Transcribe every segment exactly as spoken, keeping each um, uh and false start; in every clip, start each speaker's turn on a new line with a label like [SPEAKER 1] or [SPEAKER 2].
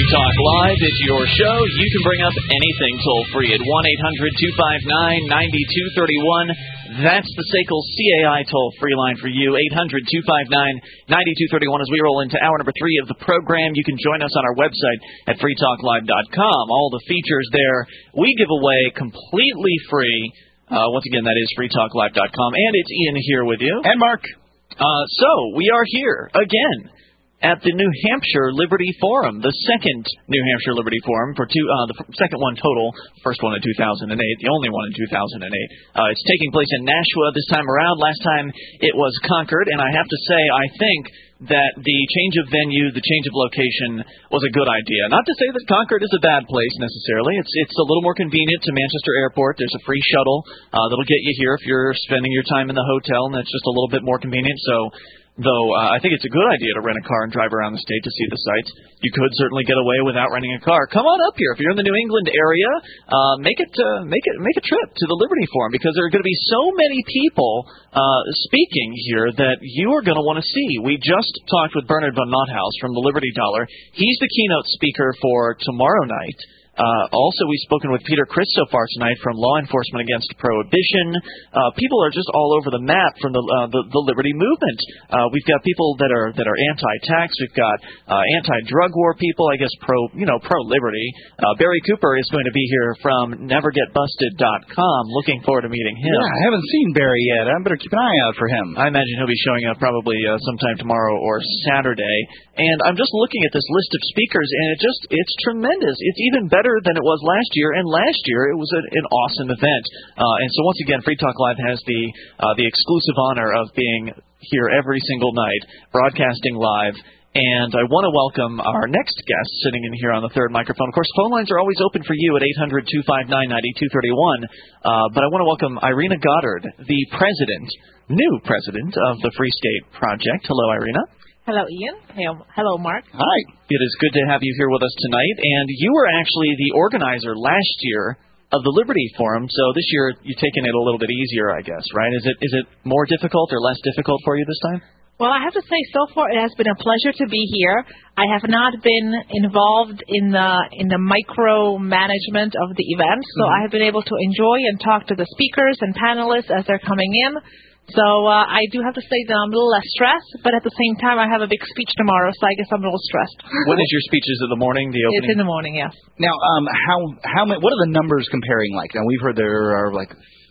[SPEAKER 1] Talk Live is your show. You can bring up anything toll-free at one eight hundred two five nine nine two three one. That's the S A C L C A I toll-free line for you, eight hundred two five nine nine two three one. As we roll into hour number three of the program, you can join us on our website at free talk live dot com. All the features there we give away completely free. Uh, once again, that is free talk live dot com. And it's Ian here with you.
[SPEAKER 2] And Mark.
[SPEAKER 1] Uh, so, we are here again at the New Hampshire Liberty Forum, the second New Hampshire Liberty Forum, for two, uh, the second one total, first one in two thousand eight, the only one in two thousand eight. Uh, it's taking place in Nashua this time around. Last time it was Concord, and I have to say, I think that the change of venue, the change of location was a good idea. Not to say that Concord is a bad place necessarily. It's it's a little more convenient to Manchester Airport. There's a free shuttle uh, that'll get you here if you're spending your time in the hotel, and it's just a little bit more convenient. So, though uh, I think it's a good idea to rent a car and drive around the state to see the sights. You could certainly get away without renting a car. Come on up here if you're in the New England area. Uh, make it uh, make it make a trip to the Liberty Forum, because there are going to be so many people uh, speaking here that you are going to want to see. We just talked with Bernard von Nothaus from the Liberty Dollar. He's the keynote speaker for tomorrow night. Uh, also, we've spoken with Peter Chris so far tonight from Law Enforcement Against Prohibition. Uh, people are just all over the map from the uh, the, the Liberty movement. Uh, we've got people that are that are anti-tax. We've got uh, anti-drug war people. I guess pro you know pro liberty. Uh, Barry Cooper is going to be here from never get busted dot com. Looking forward to meeting him.
[SPEAKER 2] Yeah, I haven't seen Barry yet. I better keep an eye out for him.
[SPEAKER 1] I imagine he'll be showing up probably uh, sometime tomorrow or Saturday. And I'm just looking at this list of speakers, and it just it's tremendous. It's even better than it was last year, and last year it was a, an awesome event. Uh, and so once again, Free Talk Live has the uh, the exclusive honor of being here every single night, broadcasting live. And I want to welcome our next guest sitting in here on the third microphone. Of course, phone lines are always open for you at eight hundred two five nine nine two three one. Uh, but I want to welcome Irina Goddard, the president, new president of the Free State Project. Hello, Irina.
[SPEAKER 3] Hello, Ian. Hello, Mark.
[SPEAKER 2] Hi.
[SPEAKER 1] It is good to have you here with us tonight. And you were actually the organizer last year of the Liberty Forum. So this year you've taken it a little bit easier, I guess, right? Is it is it more difficult or less difficult for you this time?
[SPEAKER 3] Well, I have to say, so far it has been a pleasure to be here. I have not been involved in the in the micro management of the event, so mm-hmm. I have been able to enjoy and talk to the speakers and panelists as they're coming in. So uh, I do have to say that I'm a little less stressed, but at the same time, I have a big speech tomorrow, so I guess I'm a little stressed.
[SPEAKER 1] When is your speech? Is it the morning, the opening?
[SPEAKER 3] It's in the morning, yes.
[SPEAKER 2] Now, um, how how many, what are the numbers comparing like? Now, we've heard there are like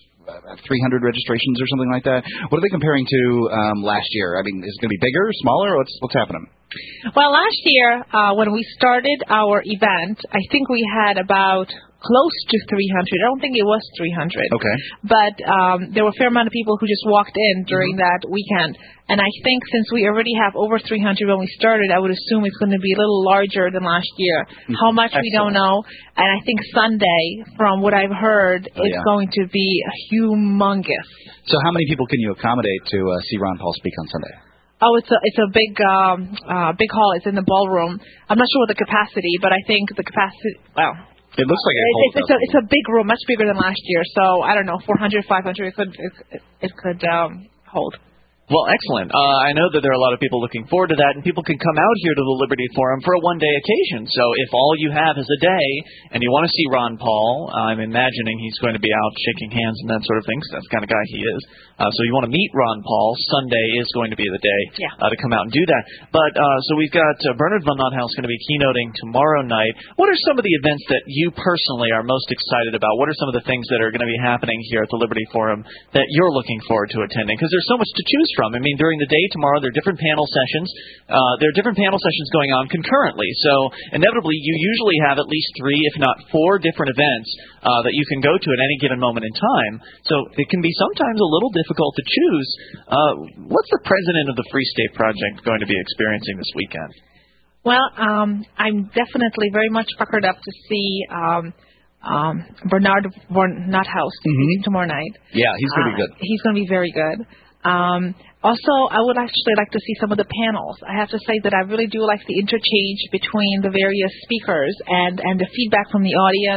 [SPEAKER 2] three hundred registrations or something like that. What are they comparing to um, last year? I mean, is it going to be bigger, smaller? What's what's happening?
[SPEAKER 3] Well, last year, uh, when we started our event, I think we had about close to three hundred. I don't think it was three hundred.
[SPEAKER 2] Okay.
[SPEAKER 3] But um, there were a fair amount of people who just walked in during mm-hmm. that weekend. And I think since we already have over three hundred when we started, I would assume it's going to be a little larger than last year. Mm-hmm. How much, Excellent. We don't know. And I think Sunday, from what I've heard, oh, is yeah. going to be humongous.
[SPEAKER 2] So how many people can you accommodate to uh, see Ron Paul speak on Sunday?
[SPEAKER 3] Oh, it's a it's a big um, uh, big hall. It's in the ballroom. I'm not sure what the capacity, but I think the capacity. Well,
[SPEAKER 2] it looks like it holds
[SPEAKER 3] it's, it's a it's a big room, much bigger than last year. So I don't know, four hundred, five hundred. It could it, it could um, hold.
[SPEAKER 1] Well, excellent. Uh, I know that there are a lot of people looking forward to that, and people can come out here to the Liberty Forum for a one-day occasion. So if all you have is a day and you want to see Ron Paul, I'm imagining he's going to be out shaking hands and that sort of thing, because that's the kind of guy he is. Uh, so you want to meet Ron Paul, Sunday is going to be the day
[SPEAKER 3] yeah.
[SPEAKER 1] uh, to come out and do that. But uh, so we've got uh, Bernard von Nothaus going to be keynoting tomorrow night. What are some of the events that you personally are most excited about? What are some of the things that are going to be happening here at the Liberty Forum that you're looking forward to attending? Because there's so much to choose from. I mean, during the day tomorrow, there are different panel sessions. Uh, there are different panel sessions going on concurrently. So inevitably, you usually have at least three, if not four, different events uh, that you can go to at any given moment in time. So it can be sometimes a little difficult to choose. Uh, what's the president of the Free State Project going to be experiencing this weekend?
[SPEAKER 3] Well, um, I'm definitely very much puckered up to see um, um, Bernard von Nothaus
[SPEAKER 2] mm-hmm.
[SPEAKER 3] tomorrow night.
[SPEAKER 2] Yeah, he's going to be
[SPEAKER 3] uh,
[SPEAKER 2] good.
[SPEAKER 3] He's going to be very good. Um, also, I would actually like to see some of the panels. I have to say that I really do like the interchange between the various speakers and, and the feedback from the audience,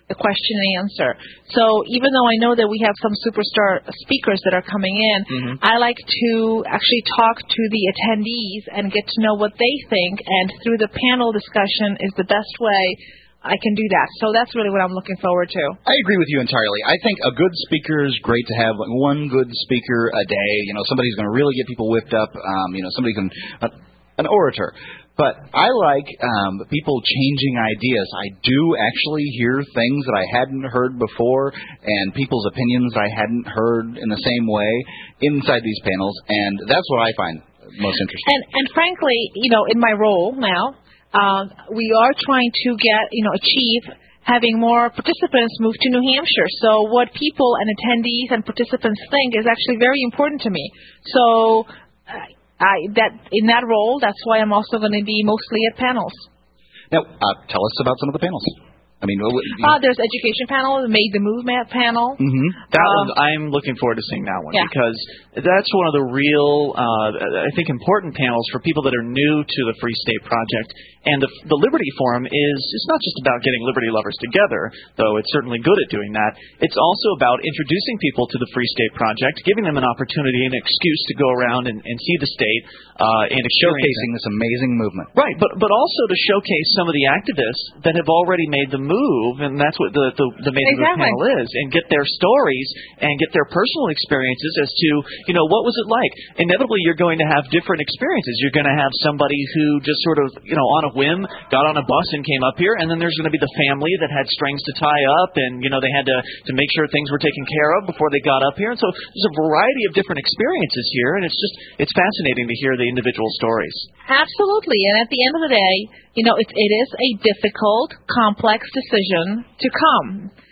[SPEAKER 3] the question and answer. So even though I know that we have some superstar speakers that are coming in, mm-hmm. I like to actually talk to the attendees and get to know what they think, and through the panel discussion is the best way I can do that. So that's really what I'm looking forward to.
[SPEAKER 2] I agree with you entirely. I think a good speaker is great to have, like one good speaker a day. You know, somebody's going to really get people whipped up. Um, you know, somebody can, uh, an orator. But I like um, people changing ideas. I do actually hear things that I hadn't heard before, and people's opinions I hadn't heard in the same way inside these panels, and that's what I find most interesting.
[SPEAKER 3] And, and frankly, you know, in my role now, Uh, we are trying to get, you know, achieve having more participants move to New Hampshire. So what people and attendees and participants think is actually very important to me. So uh, I, that in that role, that's why I'm also going to be mostly at panels.
[SPEAKER 2] Now, uh, tell us about some of the panels. I mean, what, you
[SPEAKER 3] uh, there's education panel, the Made the Move Map panel.
[SPEAKER 1] Mm-hmm. That
[SPEAKER 3] um,
[SPEAKER 1] one, I'm looking forward to seeing that one
[SPEAKER 3] yeah.
[SPEAKER 1] because that's one of the real, uh, I think, important panels for people that are new to the Free State Project. And the, the Liberty Forum is it's not just about getting Liberty lovers together, though it's certainly good at doing that. It's also about introducing people to the Free State Project, giving them an opportunity, an excuse to go around and, and see the state uh, and
[SPEAKER 2] showcasing this amazing movement.
[SPEAKER 1] Right, but but also to showcase some of the activists that have already made the move, and that's what the the, the Made the Move panel is, and get their stories and get their personal experiences as to, you know, what was it like. Inevitably, you're going to have different experiences. You're going to have somebody who just sort of, you know, on a whim got on a bus and came up here, and then there's going to be the family that had strings to tie up, and, you know, they had to, to make sure things were taken care of before they got up here. And so there's a variety of different experiences here, and it's just, it's fascinating to hear the individual stories.
[SPEAKER 3] Absolutely, and at the end of the day, you know, it, it is a difficult, complex decision to come.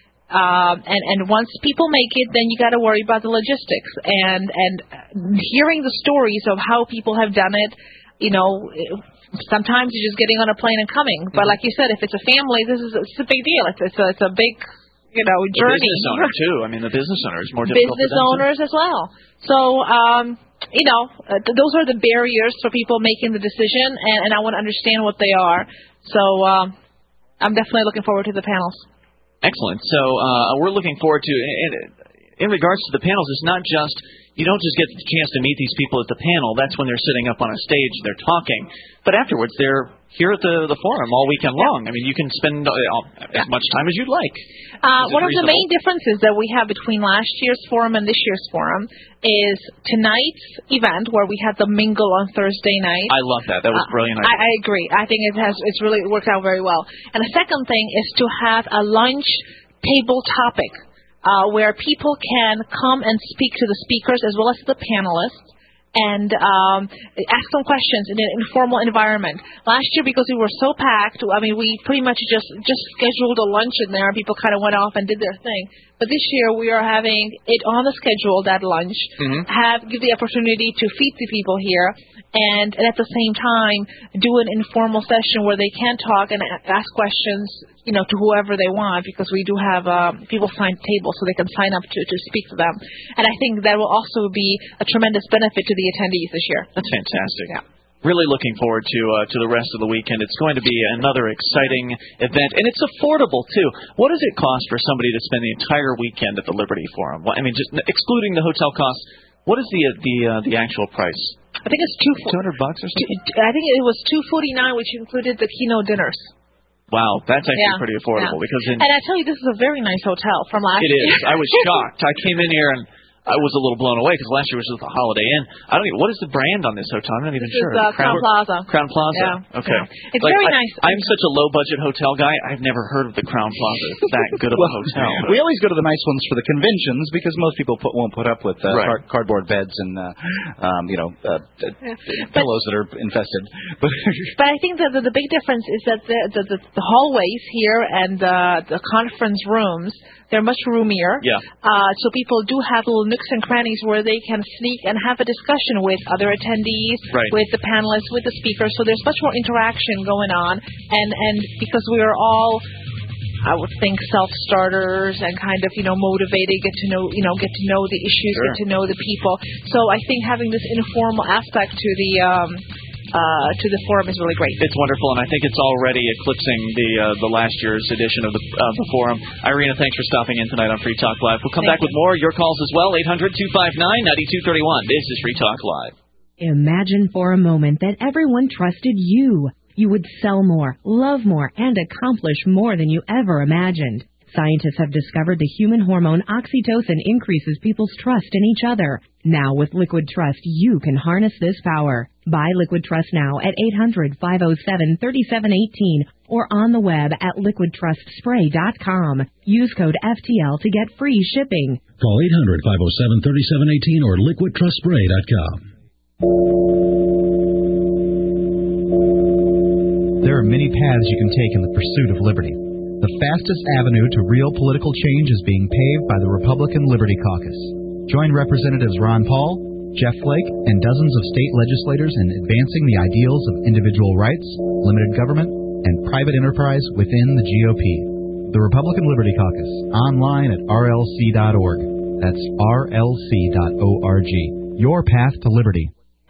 [SPEAKER 3] Um, and, and once people make it, then you got to worry about the logistics. And, and hearing the stories of how people have done it, you know, sometimes you're just getting on a plane and coming. But like you said, if it's a family, this is it's a big deal. It's, it's, a, it's a big, you know, journey.
[SPEAKER 1] The business owner, too. I mean, the business owner is more difficult
[SPEAKER 3] Business
[SPEAKER 1] for them
[SPEAKER 3] owners
[SPEAKER 1] too.
[SPEAKER 3] as well. So, um, you know, uh, th- those are the barriers for people making the decision, and, and I want to understand what they are. So um, I'm definitely looking forward to the panels.
[SPEAKER 1] Excellent. So uh, we're looking forward to, in, in regards to the panels, it's not just, you don't just get the chance to meet these people at the panel. That's when they're sitting up on a stage, they're talking. But afterwards, they're here at the the forum all weekend long. I mean, you can spend uh, as much time as you'd like.
[SPEAKER 3] Uh, one of the main differences that we have between last year's forum and this year's forum is tonight's event, where we had the mingle on Thursday night.
[SPEAKER 1] I love that. That was
[SPEAKER 3] uh,
[SPEAKER 1] brilliant.
[SPEAKER 3] I, I agree. I think it has it's really worked out very well. And the second thing is to have a lunch table topic uh, where people can come and speak to the speakers as well as to the panelists, and um, ask some questions in an informal environment. Last year, because we were so packed, I mean, we pretty much just, just scheduled a lunch in there, and people kind of went off and did their thing. But this year, we are having it on the schedule, that lunch, mm-hmm. have give the opportunity to feed the people here, and, and at the same time, do an informal session where they can talk and ask questions, you know, to whoever they want, because we do have uh, people sign tables so they can sign up to, to speak to them. And I think that will also be a tremendous benefit to the attendees this year.
[SPEAKER 1] That's fantastic.
[SPEAKER 3] Yeah.
[SPEAKER 1] Really looking forward to uh, to the rest of the weekend. It's going to be another exciting event, and it's affordable too. What does it cost for somebody to spend the entire weekend at the Liberty Forum? I mean, just excluding the hotel costs, what is the uh, the uh, the actual price?
[SPEAKER 3] I think it's two
[SPEAKER 1] two hundred bucks or something.
[SPEAKER 3] I think it was two forty nine, which included the keynote dinners.
[SPEAKER 1] Wow, that's actually
[SPEAKER 3] yeah.
[SPEAKER 1] pretty affordable
[SPEAKER 3] yeah.
[SPEAKER 1] because. In,
[SPEAKER 3] and I tell you, this is a very nice hotel from last
[SPEAKER 1] it
[SPEAKER 3] year.
[SPEAKER 1] It is. I was shocked. I came in here and I was a little blown away because last year was just a Holiday Inn. I don't even. What is the brand on this hotel? I'm not even
[SPEAKER 3] this
[SPEAKER 1] sure.
[SPEAKER 3] Is, uh, Crown, Crown Plaza.
[SPEAKER 1] Crown Plaza.
[SPEAKER 3] Yeah.
[SPEAKER 1] Okay.
[SPEAKER 3] Yeah. It's
[SPEAKER 1] like,
[SPEAKER 3] very
[SPEAKER 1] I,
[SPEAKER 3] nice.
[SPEAKER 1] I'm such a low budget hotel guy. I've never heard of the Crown Plaza. It's that good of
[SPEAKER 2] well,
[SPEAKER 1] a hotel. But.
[SPEAKER 2] We always go to the nice ones for the conventions because most people put, won't put up with uh,
[SPEAKER 1] right.
[SPEAKER 2] car- cardboard beds and uh, um, you know uh, yeah. pillows that are infested.
[SPEAKER 3] But, but I think that the, the big difference is that the the, the, the hallways here and the the conference rooms, they're much roomier.
[SPEAKER 1] Yeah.
[SPEAKER 3] Uh, so people do have little nooks and crannies where they can sneak and have a discussion with other attendees,
[SPEAKER 1] right.
[SPEAKER 3] with the panelists, with the speakers. So there's much more interaction going on. And, and because we are all, I would think, self-starters and kind of, you know, motivated, get to know, you know, get to know the issues,
[SPEAKER 1] sure.
[SPEAKER 3] get to know the people. So I think having this informal aspect to the um, uh, to the forum is really great.
[SPEAKER 1] It's wonderful, and I think it's already eclipsing the uh, the last year's edition of the uh, the forum. Irina, thanks for stopping in tonight on Free Talk Live. We'll come
[SPEAKER 3] Thank
[SPEAKER 1] back
[SPEAKER 3] you.
[SPEAKER 1] with more. Your calls as well, eight hundred, two five nine, nine two three one. This is Free Talk Live.
[SPEAKER 4] Imagine for a moment that everyone trusted you. You would sell more, love more, and accomplish more than you ever imagined. Scientists have discovered the human hormone oxytocin increases people's trust in each other. Now with Liquid Trust, you can harness this power. Buy Liquid Trust now at eight hundred, five oh seven, three seven one eight or on the web at liquid trust spray dot com. Use code F T L to get free shipping.
[SPEAKER 5] Call eight hundred, five oh seven, three seven one eight or liquid trust spray dot com.
[SPEAKER 6] There are many paths you can take in the pursuit of liberty. The fastest avenue to real political change is being paved by the Republican Liberty Caucus. Join Representatives Ron Paul, Jeff Flake, and dozens of state legislators in advancing the ideals of individual rights, limited government, and private enterprise within the G O P. The Republican Liberty Caucus, online at R L C dot org. That's R L C dot org. Your path to liberty.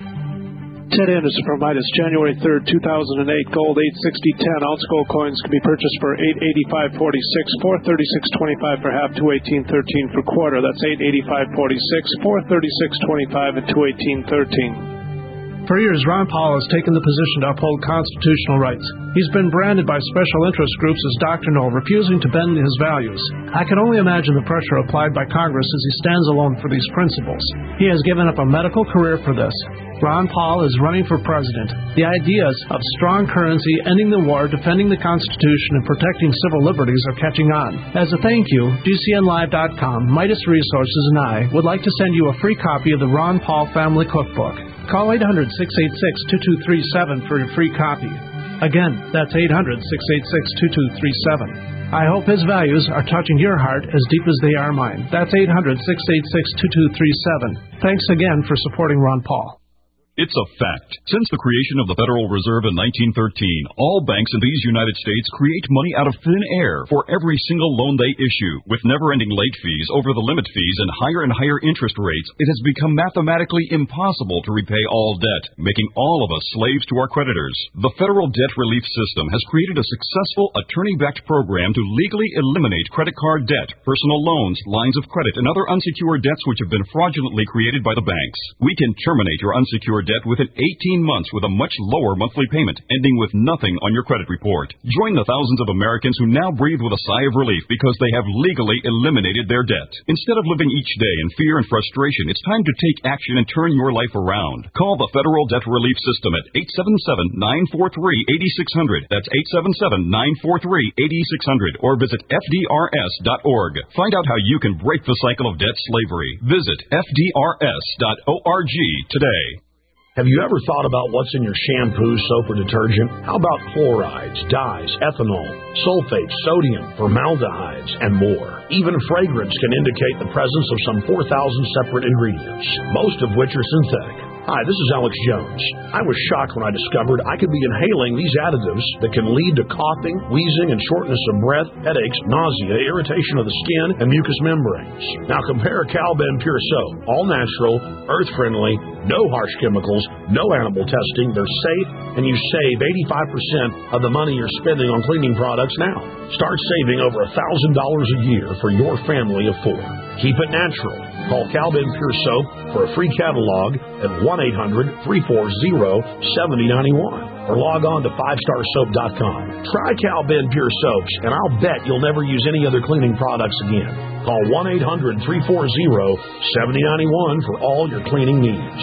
[SPEAKER 7] Ted Anderson from Midas, January third, two thousand eight. Gold eight sixty ten. Ounce gold coins can be purchased for eight eighty-five forty-six, four thirty-six twenty-five for half, two eighteen thirteen for quarter. That's eight eighty-five forty-six, four thirty-six twenty-five, and two eighteen thirteen. For years, Ron Paul has taken the position to uphold constitutional rights. He's been branded by special interest groups as doctrinal, refusing to bend his values. I can only imagine the pressure applied by Congress as he stands alone for these principles. He has given up a medical career for this. Ron Paul is running for president. The ideas of strong currency, ending the war, defending the Constitution, and protecting civil liberties are catching on. As a thank you, G C N live dot com, Midas Resources, and I would like to send you a free copy of the Ron Paul Family Cookbook. Call eight hundred, six eight six, two two three seven for your free copy. Again, that's eight hundred, six eight six, two two three seven. I hope his values are touching your heart as deep as they are mine. That's eight hundred, six eight six, two two three seven. Thanks again for supporting Ron Paul.
[SPEAKER 8] It's a fact. Since the creation of the Federal Reserve in nineteen thirteen, all banks in these United States create money out of thin air for every single loan they issue. With never-ending late fees, over-the-limit fees, and higher and higher interest rates, it has become mathematically impossible to repay all debt, making all of us slaves to our creditors. The Federal Debt Relief System has created a successful attorney-backed program to legally eliminate credit card debt, personal loans, lines of credit, and other unsecured debts which have been fraudulently created by the banks. We can terminate your unsecured debt within eighteen months with a much lower monthly payment, ending with nothing on your credit report. Join the thousands of Americans who now breathe with a sigh of relief because they have legally eliminated their debt. Instead of living each day in fear and frustration, it's time to take action and turn your life around. Call the Federal Debt Relief System at eight seven seven, nine four three, eight six zero zero. That's eight seven seven, nine four three, eight six zero zero. Or visit F D R S dot org. Find out how you can break the cycle of debt slavery. Visit F D R S dot org today.
[SPEAKER 9] Have you ever thought about what's in your shampoo, soap, or detergent? How about chlorides, dyes, ethanol, sulfates, sodium, formaldehydes, and more? Even fragrance can indicate the presence of some four thousand separate ingredients, most of which are synthetic. Hi, this is Alex Jones. I was shocked when I discovered I could be inhaling these additives that can lead to coughing, wheezing, and shortness of breath, headaches, nausea, irritation of the skin, and mucous membranes. Now compare Cal-Ben Pure Soap, all natural, earth-friendly, no harsh chemicals, no animal testing. They're safe, and you save eighty-five percent of the money you're spending on cleaning products now. Start saving over one thousand dollars a year for your family of four. Keep it natural. Call Cal-Ben Pure Soap for a free catalog at one eight hundred, three four zero, seven zero nine one or log on to five star soap dot com. Try Cal-Ben Pure Soaps, and I'll bet you'll never use any other cleaning products again. Call one eight hundred, three four zero, seven zero nine one for all your cleaning needs.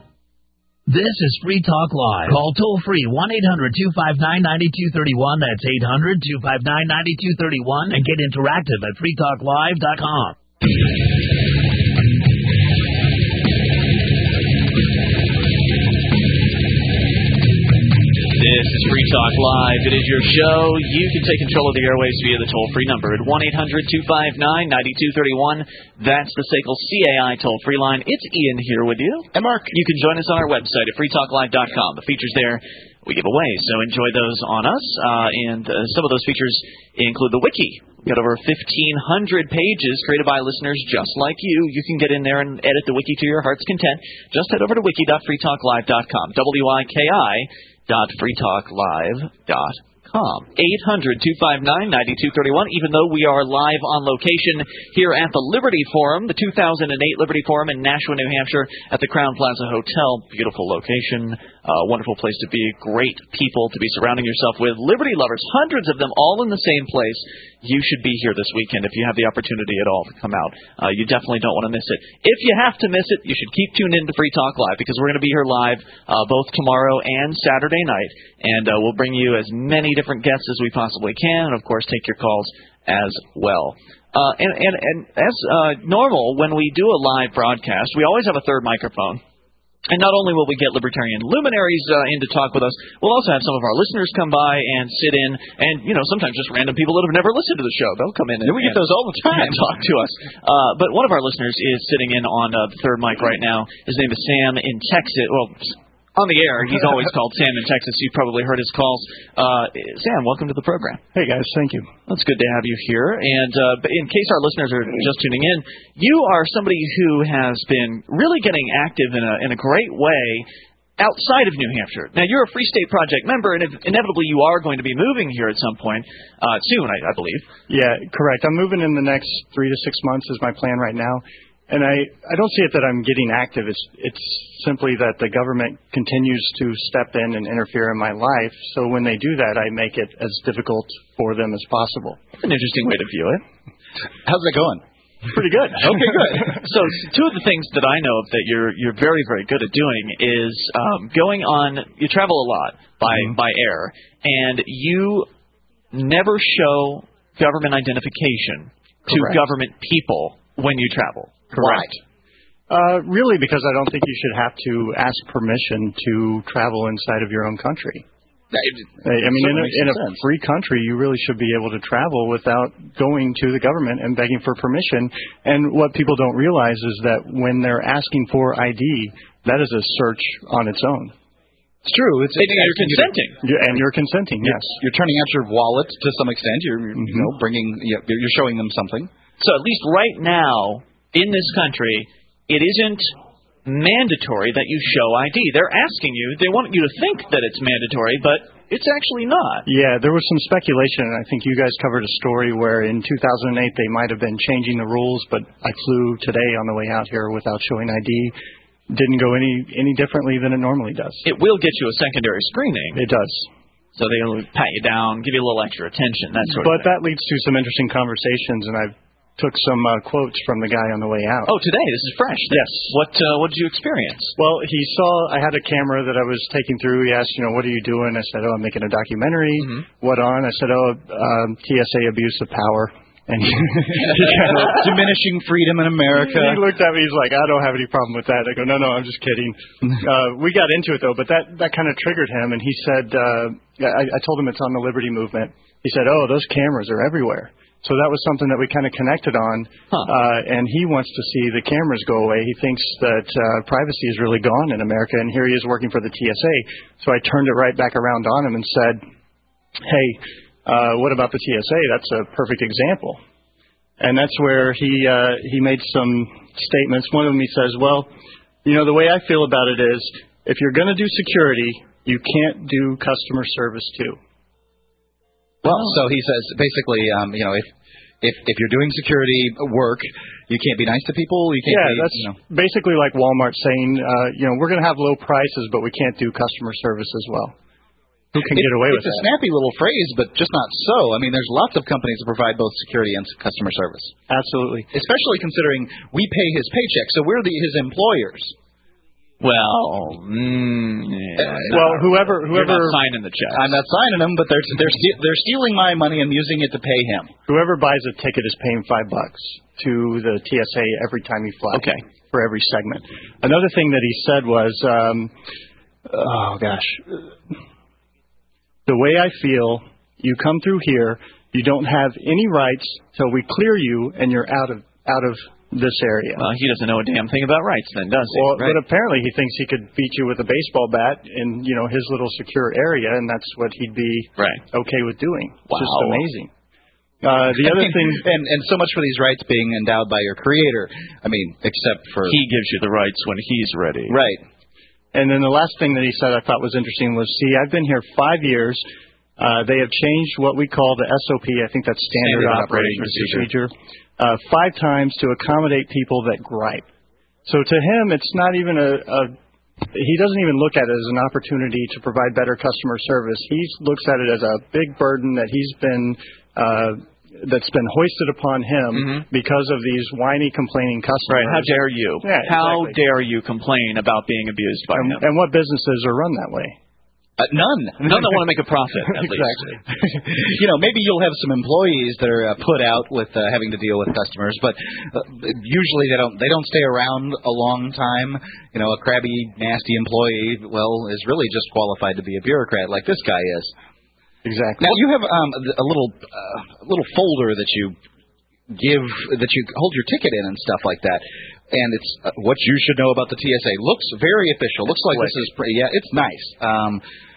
[SPEAKER 10] This is Free Talk Live. Call toll-free one eight hundred, two five nine, nine two three one. That's eight hundred, two five nine, nine two three one. And get interactive at free talk live dot com.
[SPEAKER 1] This is Free Talk Live. It is your show. You can take control of the airwaves via the toll-free number at one eight hundred two five nine nine two three one. That's the S A C L C A I toll-free line. It's Ian here with you.
[SPEAKER 2] And Mark.
[SPEAKER 1] You can join us on our website at free talk live dot com. The features there we give away, so enjoy those on us. Uh, and uh, some of those features include the wiki. We've got over fifteen hundred pages created by listeners just like you. You can get in there and edit the wiki to your heart's content. Just head over to wiki dot free talk live dot com. W I K I dot free talk live dot com. eight hundred two five nine nine two three one. Even though we are live on location here at the Liberty Forum, the two thousand eight Liberty Forum in Nashua, New Hampshire, at the Crown Plaza Hotel. Beautiful location, uh, wonderful place to be, great people to be surrounding yourself with. Liberty lovers, hundreds of them, all in the same place. You should be here this weekend if you have the opportunity at all to come out. Uh, you definitely don't want to miss it. If you have to miss it, you should keep tuned in to Free Talk Live, because we're going to be here live uh, both tomorrow and Saturday night, and uh, we'll bring you as many different guests as we possibly can, and of course take your calls as well. Uh, and, and, and as uh, normal, when we do a live broadcast, we always have a third microphone. And not only will we get libertarian luminaries uh, in to talk with us, we'll also have some of our listeners come by and sit in, and, you know, sometimes just random people that have never listened to the show. They'll come in and,
[SPEAKER 2] we get those all the time.
[SPEAKER 1] and talk to us. Uh, but one of our listeners is sitting in on uh, the third mic right now. His name is Sam in Texas. Well, on the air, he's always called Sam in Texas. You've probably heard his calls. Uh, Sam, welcome to the program.
[SPEAKER 11] Hey, guys. Thank you.
[SPEAKER 1] It's good to have you here. And uh, in case our listeners are just tuning in, you are somebody who has been really getting active in a, in a great way outside of New Hampshire. Now, you're a Free State Project member, and inevitably you are going to be moving here at some point uh, soon, I, I believe.
[SPEAKER 11] Yeah, correct. I'm moving in the next three to six months is my plan right now. And I, I don't see it that I'm getting active. It's, it's simply that the government continues to step in and interfere in my life. So when they do that, I make it as difficult for them as possible.
[SPEAKER 1] That's an interesting way to view it.
[SPEAKER 2] How's that going?
[SPEAKER 1] Pretty good. Okay, good. So two of the things that I know of that you're you're very, very good at doing is um, going on, you travel a lot by, mm-hmm. by air, and you never show government identification to
[SPEAKER 11] Correct.
[SPEAKER 1] government people when you travel.
[SPEAKER 11] Correct. Uh, really, because I don't think you should have to ask permission to travel inside of your own country. I mean, in a, in a free country, you really should be able to travel without going to the government and begging for permission. And what people don't realize is that when they're asking for I D, that is a search on its own.
[SPEAKER 2] It's true. It's,
[SPEAKER 1] and you're consenting.
[SPEAKER 11] You're, and you're consenting, yes.
[SPEAKER 2] You're, you're turning out your wallet to some extent. You're, mm-hmm. you know, bringing, you're showing them something.
[SPEAKER 1] So at least right now, in this country, it isn't mandatory that you show I D. They're asking you. They want you to think that it's mandatory, but it's actually not.
[SPEAKER 11] Yeah, there was some speculation, and I think you guys covered a story where in two thousand eight they might have been changing the rules, but I flew today on the way out here without showing I D. Didn't go any any differently than it normally does.
[SPEAKER 1] It will get you a secondary screening.
[SPEAKER 11] It does.
[SPEAKER 1] So they'll pat you down, give you a little extra attention, that sort
[SPEAKER 11] but
[SPEAKER 1] of thing.
[SPEAKER 11] But that leads to some interesting conversations, and I've took some uh, quotes from the guy on the way out.
[SPEAKER 1] Oh, today? This is fresh.
[SPEAKER 11] Yes.
[SPEAKER 1] What uh, what did you experience?
[SPEAKER 11] Well, he saw I had a camera that I was taking through. He asked, you know, what are you doing? I said, oh, I'm making a documentary. Mm-hmm. What on? I said, oh, um, T S A abuse of power. And
[SPEAKER 2] diminishing freedom in America.
[SPEAKER 11] He looked at me. He's like, I don't have any problem with that. I go, no, no, I'm just kidding. uh, we got into it, though, but that, that kind of triggered him. And he said, uh, I, I told him it's on the Liberty Movement. He said, oh, those cameras are everywhere. So that was something that we kind of connected on, huh. uh, and he wants to see the cameras go away. He thinks that uh, privacy is really gone in America, and here he is working for the T S A. So I turned it right back around on him and said, hey, uh, what about the T S A? That's a perfect example. And that's where he uh, he made some statements. One of them he says, well, you know, the way I feel about it is if you're going to do security, you can't do customer service too.
[SPEAKER 2] Well, so he says basically, um, you know, if if if you're doing security work, you can't be nice to people. You can't.
[SPEAKER 11] Yeah,
[SPEAKER 2] be,
[SPEAKER 11] that's
[SPEAKER 2] you know.
[SPEAKER 11] basically like Walmart saying, uh, you know, we're going to have low prices, but we can't do customer service as well. Who can
[SPEAKER 2] it,
[SPEAKER 11] get away with
[SPEAKER 2] it's
[SPEAKER 11] that?
[SPEAKER 2] It's a snappy little phrase, but just not so. I mean, there's lots of companies that provide both security and customer service.
[SPEAKER 11] Absolutely,
[SPEAKER 2] especially considering we pay his paycheck, so we're the his employers.
[SPEAKER 1] Well, mm, yeah,
[SPEAKER 11] well, whoever, whoever,
[SPEAKER 1] you're not signing the check.
[SPEAKER 2] I'm not signing them, but they're they're ste- they're stealing my money and using it to pay him.
[SPEAKER 11] Whoever buys a ticket is paying five bucks to the T S A every time you fly.
[SPEAKER 1] Okay,
[SPEAKER 11] for every segment. Another thing that he said was, um, oh gosh, the way I feel, you come through here, you don't have any rights till we clear you and you're out of out of this area.
[SPEAKER 1] Well, he doesn't know a damn thing about rights then, does he?
[SPEAKER 11] Well,
[SPEAKER 1] right.
[SPEAKER 11] but apparently he thinks he could beat you with a baseball bat in, you know, his little secure area, and that's what he'd be
[SPEAKER 1] right.
[SPEAKER 11] okay with doing.
[SPEAKER 2] Wow.
[SPEAKER 11] Just amazing. Uh, the other thing,
[SPEAKER 2] and and so much for these rights being endowed by your Creator. I mean, except for
[SPEAKER 1] he gives you the rights when he's ready.
[SPEAKER 2] Right.
[SPEAKER 11] And then the last thing that he said I thought was interesting was, see, I've been here five years. Uh, they have changed what we call the S O P. I think that's Standard, Standard Operating, Operating Procedure. procedure. Uh, five times to accommodate people that gripe. So to him, it's not even a, a he doesn't even look at it as an opportunity to provide better customer service. He looks at it as a big burden that he's been uh, that's been hoisted upon him mm-hmm. because of these whiny, complaining customers.
[SPEAKER 1] Right? How dare you?
[SPEAKER 11] Yeah,
[SPEAKER 1] How
[SPEAKER 11] exactly.
[SPEAKER 1] dare you complain about being abused by
[SPEAKER 11] and,
[SPEAKER 1] him?
[SPEAKER 11] And what businesses are run that way?
[SPEAKER 2] Uh, none.
[SPEAKER 1] None that want to make a profit, at
[SPEAKER 11] exactly.
[SPEAKER 1] least.
[SPEAKER 2] You know, maybe you'll have some employees that are uh, put out with uh, having to deal with customers, but uh, usually they don't. They don't stay around a long time. You know, a crabby, nasty employee, well, is really just qualified to be a bureaucrat, like this guy is.
[SPEAKER 11] Exactly.
[SPEAKER 2] Now you have um, a little uh, little folder that you give that you hold your ticket in and stuff like that. And it's uh, what you should know about the T S A. Looks very official. Looks like this is pretty. Yeah, it's nice. Um,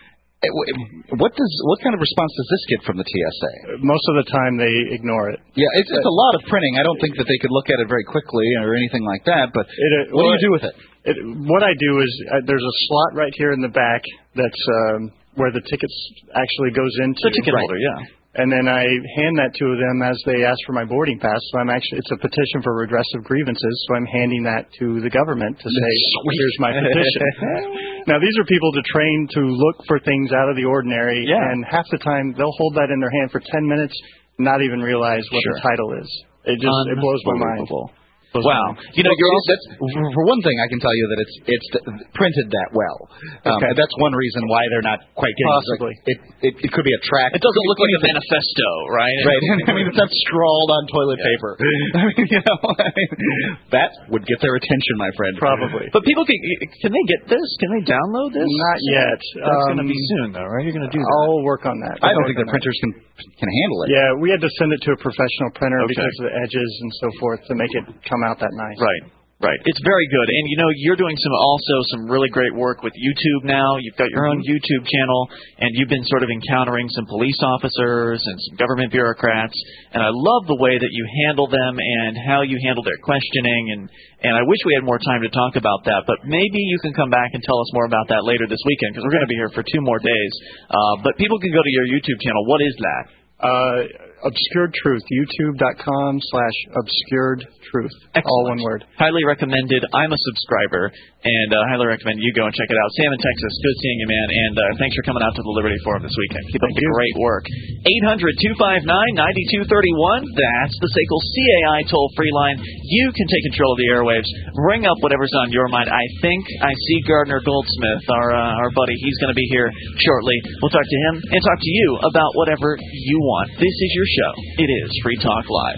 [SPEAKER 2] What does what kind of response does this get from the T S A?
[SPEAKER 11] Most of the time they ignore it.
[SPEAKER 2] Yeah, it's, it's a lot of printing. I don't think that they could look at it very quickly or anything like that. But
[SPEAKER 11] it, uh,
[SPEAKER 2] what
[SPEAKER 11] well,
[SPEAKER 2] do you do with it?
[SPEAKER 11] it? What I do is uh, there's a slot right here in the back that's um, where the tickets actually goes into.
[SPEAKER 1] The ticket
[SPEAKER 11] right.
[SPEAKER 1] holder, yeah.
[SPEAKER 11] And then I hand that to them as they ask for my boarding pass. So I'm actually, it's a petition for redressive grievances. So I'm handing that to the government to say, here's my petition. Now, these are people to train to look for things out of the ordinary.
[SPEAKER 1] Yeah.
[SPEAKER 11] And half the time they'll hold that in their hand for ten minutes, not even realize what
[SPEAKER 1] sure.
[SPEAKER 11] the title is. It just, it blows my mind.
[SPEAKER 1] Wow. You know,
[SPEAKER 2] you're also, that's, for one thing, I can tell you that it's it's printed that well. Um,
[SPEAKER 11] okay.
[SPEAKER 2] That's one reason why they're not quite getting
[SPEAKER 11] Possibly.
[SPEAKER 2] It, it, it could be a track.
[SPEAKER 1] It doesn't look like a manifesto, right?
[SPEAKER 2] Right. I mean, it's not scrawled on toilet yeah. paper. I mean, you know, I mean, that would get their attention, my friend.
[SPEAKER 11] Probably.
[SPEAKER 1] But people can can they get this? Can they download this?
[SPEAKER 11] Not yet.
[SPEAKER 1] That's
[SPEAKER 11] um,
[SPEAKER 1] going to be soon, though, right? You're going to do that.
[SPEAKER 11] I'll work on that.
[SPEAKER 2] I don't
[SPEAKER 11] I'll
[SPEAKER 2] think the printers can can handle it.
[SPEAKER 11] Yeah, we had to send it to a professional printer
[SPEAKER 1] okay.
[SPEAKER 11] because of the edges and so forth to make it come out that nice.
[SPEAKER 1] Right. Right. It's very good. And, you know, you're doing some also some really great work with YouTube now. You've got your own YouTube channel, and you've been sort of encountering some police officers and some government bureaucrats. And I love the way that you handle them and how you handle their questioning. And, and I wish we had more time to talk about that. But maybe you can come back and tell us more about that later this weekend, because we're going to be here for two more days. Uh, but people can go to your YouTube channel. What is that?
[SPEAKER 11] Uh, Obscured Truth, youtube.com slash obscured truth.
[SPEAKER 1] Excellent.
[SPEAKER 11] All one word.
[SPEAKER 1] Highly recommended. I'm a subscriber, and uh, highly recommend you go and check it out. Sam in Texas, good seeing you, man, and uh, thanks for coming out to the Liberty Forum this weekend. Keep up the great work. eight hundred, two five nine, nine two three one. That's the S A C L C A I toll-free line. You can take control of the airwaves. Bring up whatever's on your mind. I think I see Gardner Goldsmith, our uh, our buddy. He's going to be here shortly. We'll talk to him and talk to you about whatever you want. This is your show. It is Free Talk Live.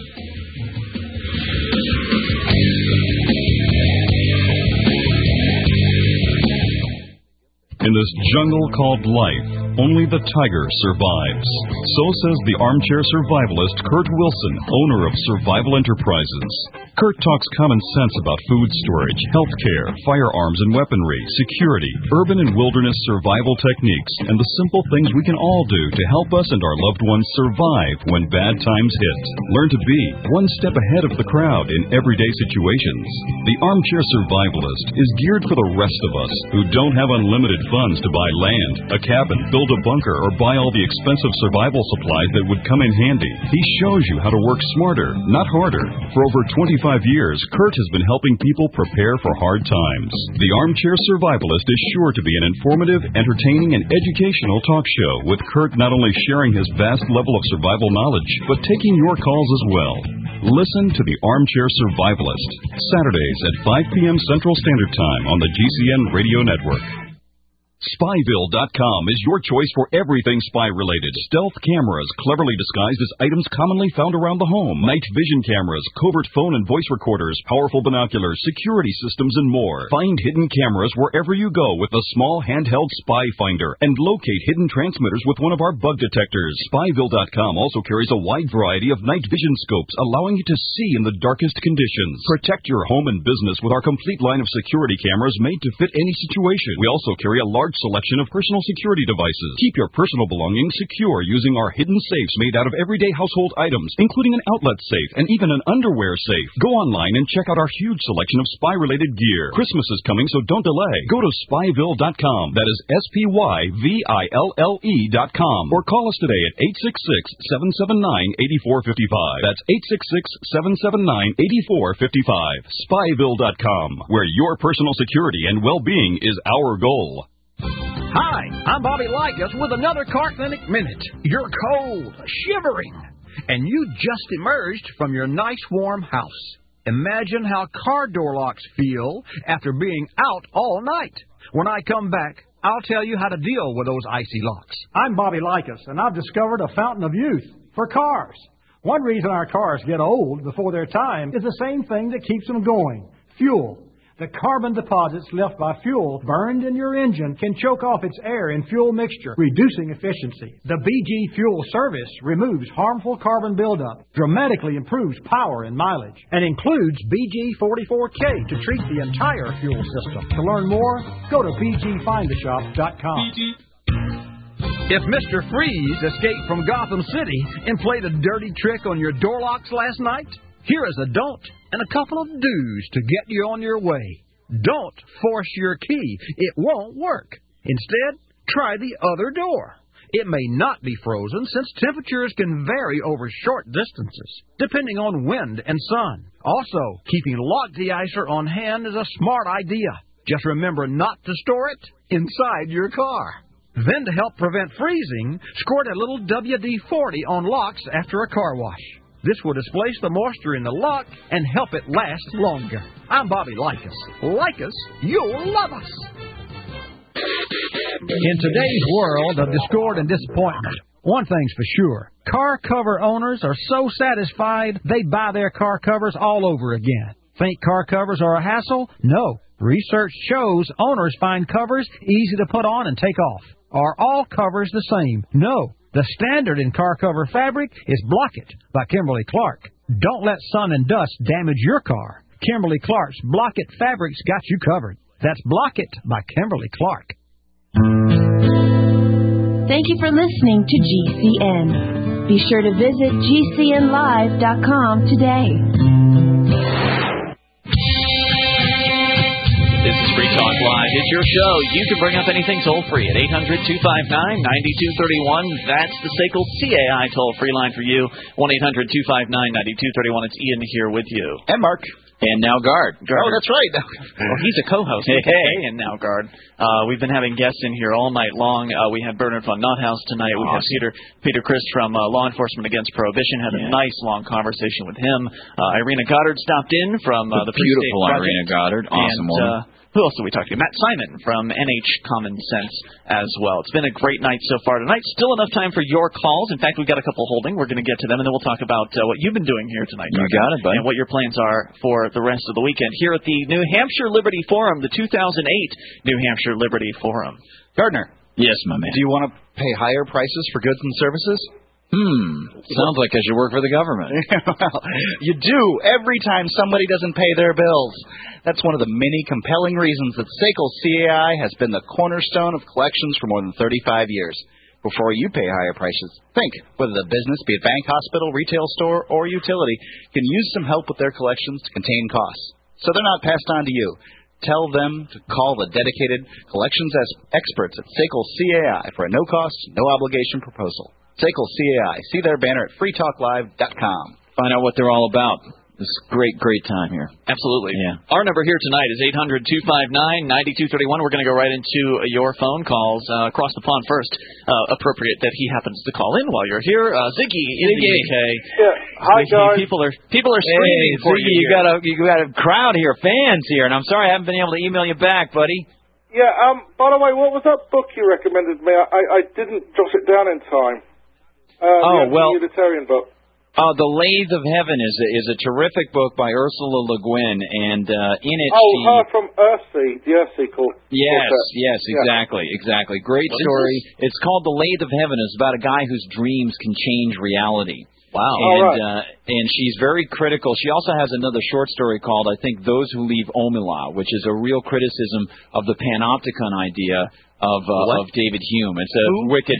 [SPEAKER 8] In this jungle called life, only the tiger survives. So says the armchair survivalist Kurt Wilson, owner of Survival Enterprises. Kurt talks common sense about food storage, healthcare, firearms and weaponry, security, urban and wilderness survival techniques, and the simple things we can all do to help us and our loved ones survive when bad times hit. Learn to be one step ahead of the crowd in everyday situations. The Armchair Survivalist is geared for the rest of us who don't have unlimited funds to buy land, a cabin, build a bunker, or buy all the expensive survival supplies that would come in handy. He shows you how to work smarter, not harder. For over twenty-five years, Kurt has been helping people prepare for hard times. The Armchair Survivalist is sure to be an informative, entertaining, and educational talk show, with Kurt not only sharing his vast level of survival knowledge, but taking your calls as well. Listen to the Armchair Survivalist, Saturdays at five p.m. Central Standard Time on the G C N Radio Network. Spyville dot com is your choice for everything spy-related. Stealth cameras, cleverly disguised as items commonly found around the home. Night vision cameras, covert phone and voice recorders, powerful binoculars, security systems, and more. Find hidden cameras wherever you go with the small handheld Spy Finder and locate hidden transmitters with one of our bug detectors. Spyville dot com also carries a wide variety of night vision scopes, allowing you to see in the darkest conditions. Protect your home and business with our complete line of security cameras made to fit any situation. We also carry a large selection of personal security devices. Keep your personal belongings secure using our hidden safes made out of everyday household items, including an outlet safe and even an underwear safe. Go online and check out our huge selection of spy-related gear. Christmas is coming, so don't delay. Go to Spyville dot com. That is S P Y V I L L E dot com. Or call us today at eight six six, seven seven nine, eight four five five. That's eight six six, seven seven nine, eight four five five. Spyville dot com, where your personal security and well-being is our goal.
[SPEAKER 12] Hi, I'm Bobby Likas with another Car Clinic Minute. You're cold, shivering, and you just emerged from your nice warm house. Imagine how car door locks feel after being out all night. When I come back, I'll tell you how to deal with those icy locks.
[SPEAKER 13] I'm Bobby Likas, and I've discovered a fountain of youth for cars. One reason our cars get old before their time is the same thing that keeps them going: fuel. The carbon deposits left by fuel burned in your engine can choke off its air and fuel mixture, reducing efficiency. The B G Fuel Service removes harmful carbon buildup, dramatically improves power and mileage, and includes B G forty-four K to treat the entire fuel system. To learn more, go to B G find a shop dot com.
[SPEAKER 12] If Mister Freeze escaped from Gotham City and played a dirty trick on your door locks last night, here is a don't and a couple of do's to get you on your way. Don't force your key. It won't work. Instead, try the other door. It may not be frozen since temperatures can vary over short distances, depending on wind and sun. Also, keeping lock deicer on hand is a smart idea. Just remember not to store it inside your car. Then, to help prevent freezing, squirt a little W D forty on locks after a car wash. This will displace the moisture in the lock and help it last longer. I'm Bobby Likas. Like us, you'll love us. In today's world of discord and disappointment, one thing's for sure: car cover owners are so satisfied they buy their car covers all over again. Think car covers are a hassle? No. Research shows owners find covers easy to put on and take off. Are all covers the same? No. The standard in car cover fabric is Block-It by Kimberly Clark. Don't let sun and dust damage your car. Kimberly Clark's Block-It fabrics got you covered. That's Block-It by Kimberly Clark.
[SPEAKER 14] Thank you for listening to G C N. Be sure to visit G C N live dot com today.
[SPEAKER 1] This is Free Talk Live. It's your show. You can bring up anything toll-free at eight hundred, two five nine, nine two three one. That's the S A C L C A I toll-free line for you. one eight hundred, two five nine, nine two three one. It's Ian here with you.
[SPEAKER 2] And Mark.
[SPEAKER 1] And now Guard. Guard.
[SPEAKER 2] Oh, that's right.
[SPEAKER 1] Well, he's a co-host. Hey, hey. And now Guard. Uh, we've been having guests in here all night long. Uh, we had Bernard von Nothaus tonight. We awesome. had Peter Peter Christ from uh, Law Enforcement Against Prohibition. Had a yeah. nice long conversation with him. Uh, Irina Goddard stopped in from uh, the,
[SPEAKER 15] the beautiful Irina Goddard. Awesome
[SPEAKER 1] and,
[SPEAKER 15] woman.
[SPEAKER 1] Uh, Who else did we talk to? Matt Simon from N H Common Sense as well. It's been a great night so far tonight. Still enough time for your calls. In fact, we've got a couple holding. We're going to get to them, and then we'll talk about uh, what you've been doing here tonight.
[SPEAKER 15] You got it, buddy.
[SPEAKER 1] And what your plans are for the rest of the weekend here at the New Hampshire Liberty Forum, the two thousand eight New Hampshire Liberty Forum.
[SPEAKER 2] Gardner.
[SPEAKER 15] Yes, my man.
[SPEAKER 2] Do you want to pay higher prices for goods and services?
[SPEAKER 15] Hmm. Sounds like I should work for the government.
[SPEAKER 2] Well, you do every time somebody doesn't pay their bills. That's one of the many compelling reasons that S A C L C A I has been the cornerstone of collections for more than thirty-five years. Before you pay higher prices, think whether the business, be it bank, hospital, retail store, or utility, can use some help with their collections to contain costs, so they're not passed on to you. Tell them to call the dedicated collections experts at S A C L C A I for a no-cost, no-obligation proposal. S A C L C A I. See their banner at free talk live dot com.
[SPEAKER 15] Find out what they're all about. This is a great, great time here.
[SPEAKER 1] Absolutely.
[SPEAKER 15] Yeah.
[SPEAKER 1] Our number here tonight is eight hundred, two five nine, nine two three one. We're going to go right into your phone calls uh, across the pond first. Uh, appropriate that he happens to call in while you're here. Uh, Ziggy in the U K.
[SPEAKER 16] Yeah. Hi,
[SPEAKER 1] Ziggy,
[SPEAKER 16] guys.
[SPEAKER 1] People are people are screaming
[SPEAKER 15] hey,
[SPEAKER 1] for
[SPEAKER 15] Ziggy,
[SPEAKER 1] you.
[SPEAKER 15] You got a you got a crowd here, fans here, and I'm sorry I haven't been able to email you back, buddy.
[SPEAKER 16] Yeah, um, by the way, what was that book you recommended me? I, I, I didn't jot it down in time. Uh,
[SPEAKER 15] Oh,
[SPEAKER 16] the
[SPEAKER 15] well-
[SPEAKER 16] Unitarian book.
[SPEAKER 15] Uh, The Lathe of Heaven is a, is a terrific book by Ursula Le Guin, and uh, in it
[SPEAKER 16] Oh,
[SPEAKER 15] she...
[SPEAKER 16] her from Earthsea, the Earthsea call.
[SPEAKER 15] Yes,
[SPEAKER 16] quartet.
[SPEAKER 15] yes,
[SPEAKER 16] Yeah.
[SPEAKER 15] exactly, exactly. Great
[SPEAKER 16] What is
[SPEAKER 15] story. It's called The Lathe of Heaven. It's about a guy whose dreams can change reality.
[SPEAKER 1] Wow.
[SPEAKER 15] And
[SPEAKER 16] All right.
[SPEAKER 15] uh, and she's very critical. She also has another short story called, I think, Those Who Leave Omila, which is a real criticism of the panopticon idea of uh, of David Hume. It's a wicked,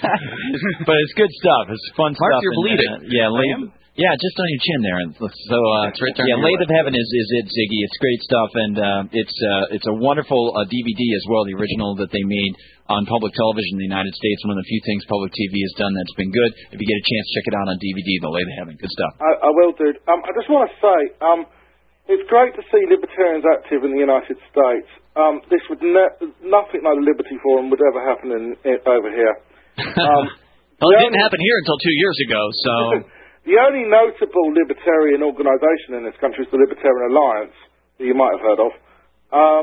[SPEAKER 15] but it's good stuff. It's fun
[SPEAKER 1] Mark,
[SPEAKER 15] stuff.
[SPEAKER 1] you're
[SPEAKER 15] and,
[SPEAKER 1] bleeding.
[SPEAKER 15] Uh, yeah, Lathe, yeah, just on your chin there. And so, uh,
[SPEAKER 1] It's right there
[SPEAKER 15] yeah,
[SPEAKER 1] on your
[SPEAKER 15] Lathe of Heaven is is it, Ziggy. It's great stuff, and uh, it's uh, it's a wonderful uh, D V D as well. The original that they made on public television in the United States. One of the few things public T V has done that's been good. If you get a chance, check it out on D V D. The Lathe of Heaven, good stuff.
[SPEAKER 16] I, I will, dude. Um, I just want to say, um, it's great to see libertarians active in the United States. Um, this would ne- nothing like the Liberty Forum would ever happen in, in over here. Um,
[SPEAKER 1] Well, it didn't happen here until two years ago, so...
[SPEAKER 16] the only notable libertarian organisation in this country is the Libertarian Alliance, that you might have heard of. Um,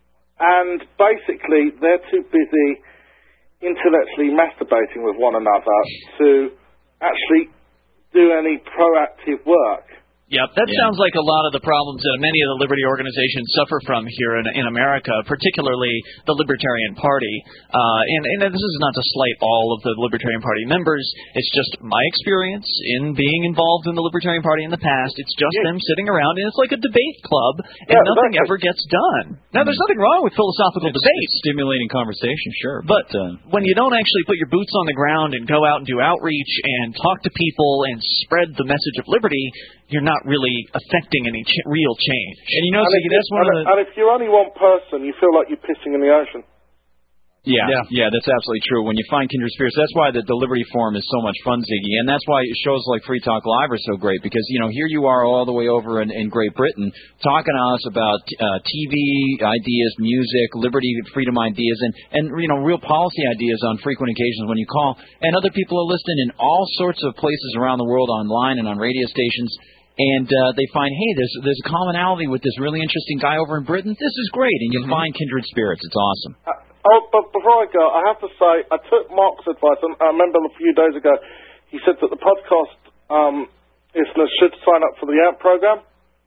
[SPEAKER 16] and basically, they're too busy intellectually masturbating with one another to actually do any proactive work.
[SPEAKER 1] Yep, that
[SPEAKER 16] Yeah.
[SPEAKER 1] sounds like a lot of the problems that many of the liberty organizations suffer from here in, in America, particularly the Libertarian Party. Uh, and, and this is not to slight all of the Libertarian Party members. It's just my experience in being involved in the Libertarian Party in the past. It's just them sitting around, and it's like a debate club, and
[SPEAKER 15] Yeah,
[SPEAKER 1] nothing
[SPEAKER 15] exactly.
[SPEAKER 1] ever gets done. Now, there's nothing wrong with philosophical
[SPEAKER 15] It's
[SPEAKER 1] debate.
[SPEAKER 15] stimulating conversation, sure.
[SPEAKER 1] But
[SPEAKER 15] uh,
[SPEAKER 1] when you don't actually put your boots on the ground and go out and do outreach and talk to people and spread the message of liberty, you're not really affecting any ch- real change.
[SPEAKER 15] And you know,
[SPEAKER 16] and,
[SPEAKER 15] Ziggy,
[SPEAKER 16] if,
[SPEAKER 15] that's one
[SPEAKER 16] and,
[SPEAKER 15] of the...
[SPEAKER 16] and if you're only one person, you feel like you're pissing in the ocean.
[SPEAKER 15] Yeah, yeah, yeah, that's absolutely true. When you find kindred spirits, that's why the, the Liberty Forum is so much fun, Ziggy, and that's why shows like Free Talk Live are so great, because, you know, here you are all the way over in, in Great Britain talking to us about uh, T V ideas, music, liberty, freedom ideas, and, and, you know, real policy ideas on frequent occasions when you call, and other people are listening in all sorts of places around the world, online and on radio stations. And uh, they find, hey, there's there's a commonality with this really interesting guy over in Britain. This is great, and you find kindred spirits. It's awesome.
[SPEAKER 16] Oh, but before I go, I have to say, I took Mark's advice. and I remember a few days ago, he said that the podcast um, listeners should sign up for the A M P program.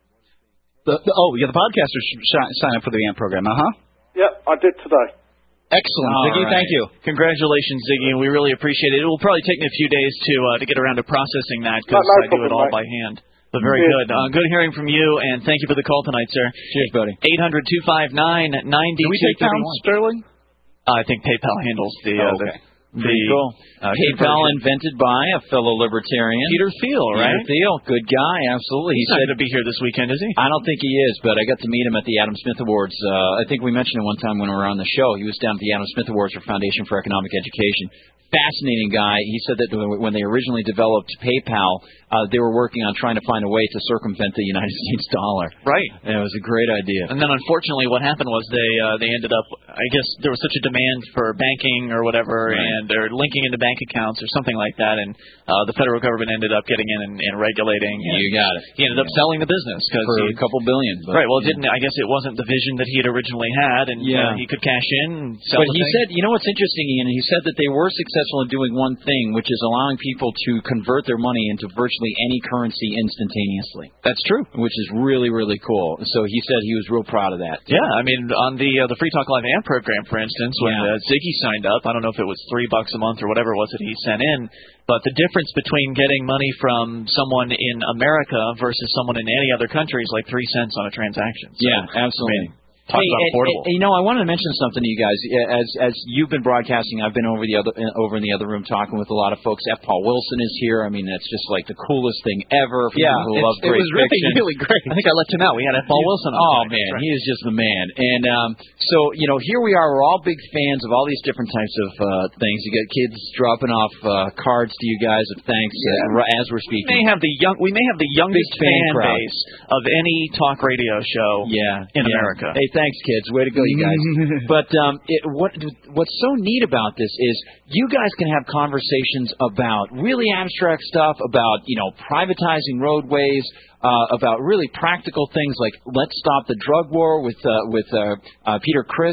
[SPEAKER 2] The, the, oh, yeah, the podcasters should shi- sign up for the A M P program, uh-huh.
[SPEAKER 16] Yep, I did today.
[SPEAKER 2] Excellent,
[SPEAKER 1] All
[SPEAKER 2] Ziggy,
[SPEAKER 1] right.
[SPEAKER 2] thank you.
[SPEAKER 1] Congratulations, Ziggy, and we really appreciate it. It will probably take me a few days to uh, to get around to processing that, because
[SPEAKER 16] No, no
[SPEAKER 1] I do it
[SPEAKER 16] problem,
[SPEAKER 1] all
[SPEAKER 16] mate.
[SPEAKER 1] by hand. But very
[SPEAKER 16] Cheers.
[SPEAKER 1] good. Uh, good hearing from you, and thank you for the call tonight, sir.
[SPEAKER 15] Cheers, buddy.
[SPEAKER 1] eight hundred two five nine nine
[SPEAKER 2] Do we take pounds sterling?
[SPEAKER 1] Uh, I think PayPal handles the uh,
[SPEAKER 15] Oh, okay.
[SPEAKER 1] the,
[SPEAKER 15] Pretty
[SPEAKER 1] the
[SPEAKER 15] cool.
[SPEAKER 1] uh,
[SPEAKER 15] PayPal
[SPEAKER 1] conversion.
[SPEAKER 15] invented by a fellow libertarian.
[SPEAKER 1] Peter Thiel, right?
[SPEAKER 15] Peter Thiel, good guy, absolutely. He
[SPEAKER 1] He's not
[SPEAKER 15] said
[SPEAKER 1] going to be here this weekend, is he?
[SPEAKER 15] I don't think he is, but I got to meet him at the Adam Smith Awards. Uh, I think we mentioned it one time when we were on the show. He was down at the Adam Smith Awards for Foundation for Economic Education. Fascinating guy. He said that when they originally developed PayPal, uh, they were working on trying to find a way to circumvent the United States dollar.
[SPEAKER 1] Right.
[SPEAKER 15] And it was a great idea.
[SPEAKER 1] And then, unfortunately, what happened was they uh, they ended up. I guess there was such a demand for banking or whatever,
[SPEAKER 15] Right.
[SPEAKER 1] and they're linking into bank accounts or something like that. And uh, the federal government ended up getting in and, and regulating. And
[SPEAKER 15] You got it.
[SPEAKER 1] He ended up selling the business because
[SPEAKER 15] For a couple billion. But,
[SPEAKER 1] right. Well, it
[SPEAKER 15] yeah.
[SPEAKER 1] didn't. I guess it wasn't the vision that he had originally had, and
[SPEAKER 15] Yeah.
[SPEAKER 1] uh, he could cash in. And sell
[SPEAKER 15] But
[SPEAKER 1] the
[SPEAKER 15] he
[SPEAKER 1] thing.
[SPEAKER 15] said, you know what's interesting, Ian? He said that they were successful in doing one thing, which is allowing people to convert their money into virtually any currency instantaneously.
[SPEAKER 1] That's true.
[SPEAKER 15] Which is really, really cool. So he said he was real proud of that.
[SPEAKER 1] Yeah, I mean, on the uh, the Free Talk Live A M program, for instance, when
[SPEAKER 15] Yeah.
[SPEAKER 1] uh, Ziggy signed up, I don't know if it was three bucks a month or whatever it was that he sent in, but the difference between getting money from someone in America versus someone in any other country is like three cents on a transaction. So,
[SPEAKER 15] Yeah, absolutely.
[SPEAKER 1] I mean, talk
[SPEAKER 15] Hey,
[SPEAKER 1] about
[SPEAKER 15] and-
[SPEAKER 1] affordable.
[SPEAKER 15] and, you know, I wanted to mention something to you guys. As as you've been broadcasting, I've been over the other over in the other room talking with a lot of folks. F. Paul Wilson is here. I mean, that's just like the coolest thing ever. For
[SPEAKER 1] Yeah,
[SPEAKER 15] people who
[SPEAKER 1] it's-
[SPEAKER 15] love
[SPEAKER 1] it
[SPEAKER 15] great
[SPEAKER 1] was really,
[SPEAKER 15] fiction.
[SPEAKER 1] really great. I think I left him out. We had F. Paul Wilson on.
[SPEAKER 15] Oh
[SPEAKER 1] tonight.
[SPEAKER 15] man,
[SPEAKER 1] That's
[SPEAKER 15] he is just the man. And um, so you know, here we are. We're all big fans of all these different types of uh, things. You got kids dropping off uh, cards to you guys of thanks uh, ri- as we're
[SPEAKER 1] We
[SPEAKER 15] speaking.
[SPEAKER 1] may have the young. We may have the youngest
[SPEAKER 15] fan
[SPEAKER 1] fan
[SPEAKER 15] crowd.
[SPEAKER 1] base of any talk radio show.
[SPEAKER 15] Yeah,
[SPEAKER 1] in
[SPEAKER 15] yeah.
[SPEAKER 1] America.
[SPEAKER 15] Hey, thanks, kids. Way to go, you guys. But um, it, what what's so neat about this is you guys can have conversations about really abstract stuff, about you know privatizing roadways, uh, about really practical things like let's stop the drug war with uh, with uh, uh, Peter Christ.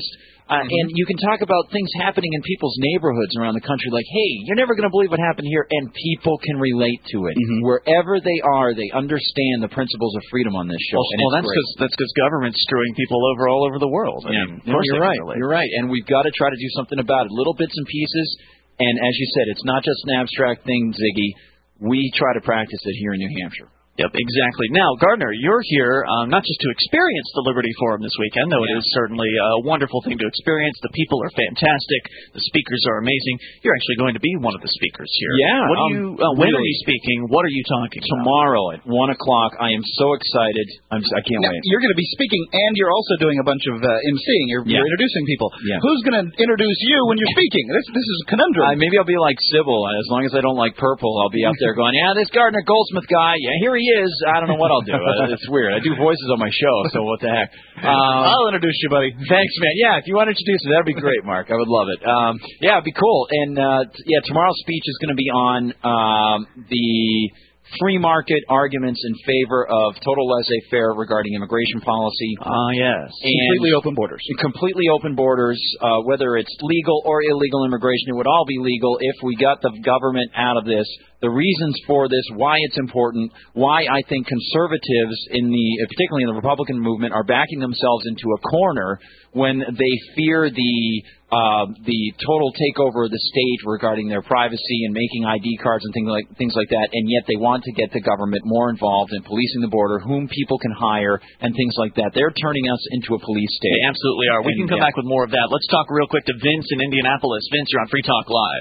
[SPEAKER 15] Uh, mm-hmm. And you can talk about things happening in people's neighborhoods around the country, like, hey, you're never going to believe what happened here, and people can relate to it. Mm-hmm. Wherever they are, they understand the principles of freedom on this show.
[SPEAKER 1] Well,
[SPEAKER 15] and
[SPEAKER 1] well that's because that's because government's screwing people over all over the world. I
[SPEAKER 15] yeah.
[SPEAKER 1] mean, of
[SPEAKER 15] no,
[SPEAKER 1] course
[SPEAKER 15] you're right.
[SPEAKER 1] Relate.
[SPEAKER 15] You're right, and we've got to try to do something about it. Little bits and pieces, and as you said, it's not just an abstract thing, Ziggy. We try to practice it here in New Hampshire.
[SPEAKER 1] Yep, exactly. Now, Gardner, you're here um, not just to experience the Liberty Forum this weekend, though yeah. it is certainly a wonderful thing to experience. The people are fantastic. The speakers are amazing. You're actually going to be one of the speakers here.
[SPEAKER 15] Yeah.
[SPEAKER 1] What
[SPEAKER 15] um,
[SPEAKER 1] are you? Uh, when
[SPEAKER 15] really.
[SPEAKER 1] are you speaking? What are you talking
[SPEAKER 15] Tomorrow
[SPEAKER 1] about?
[SPEAKER 15] at one o'clock. I am so excited. I'm. I can't
[SPEAKER 2] now,
[SPEAKER 15] wait.
[SPEAKER 2] You're going to be speaking, and you're also doing a bunch of uh, emceeing. You're,
[SPEAKER 15] yeah.
[SPEAKER 2] you're introducing people.
[SPEAKER 15] Yeah.
[SPEAKER 2] Who's going to introduce you when you're speaking? This this is a conundrum.
[SPEAKER 15] Uh, maybe I'll be like Sybil. As long as I don't like purple, I'll be out there going, yeah, this Gardner Goldsmith guy. Yeah, here he is. I don't know what I'll do. Uh, it's weird. I do voices on my show, so what the heck. Um,
[SPEAKER 2] I'll introduce you, buddy.
[SPEAKER 15] Thanks, man. Yeah, if you want to introduce me, that'd be great, Mark. I would love it. Um, yeah, it'd be cool. And, uh, t- yeah, tomorrow's speech is going to be on um, the free market arguments in favor of total laissez-faire regarding immigration policy.
[SPEAKER 1] Ah, uh, yes.
[SPEAKER 15] And
[SPEAKER 2] completely open borders.
[SPEAKER 15] Completely open borders, uh, whether it's legal or illegal immigration. It would all be legal if we got the government out of this. The reasons for this, why it's important, why I think conservatives, in the particularly in the Republican movement, are backing themselves into a corner when they fear the uh, the total takeover of the state regarding their privacy and making I D cards and things like things like that, and yet they want to get the government more involved in policing the border, whom people can hire, and things like that. They're turning us into a police state.
[SPEAKER 1] They absolutely are. We
[SPEAKER 15] and,
[SPEAKER 1] can come
[SPEAKER 15] yeah.
[SPEAKER 1] back with more of that. Let's talk real quick to Vince in Indianapolis. Vince, you're on Free Talk Live.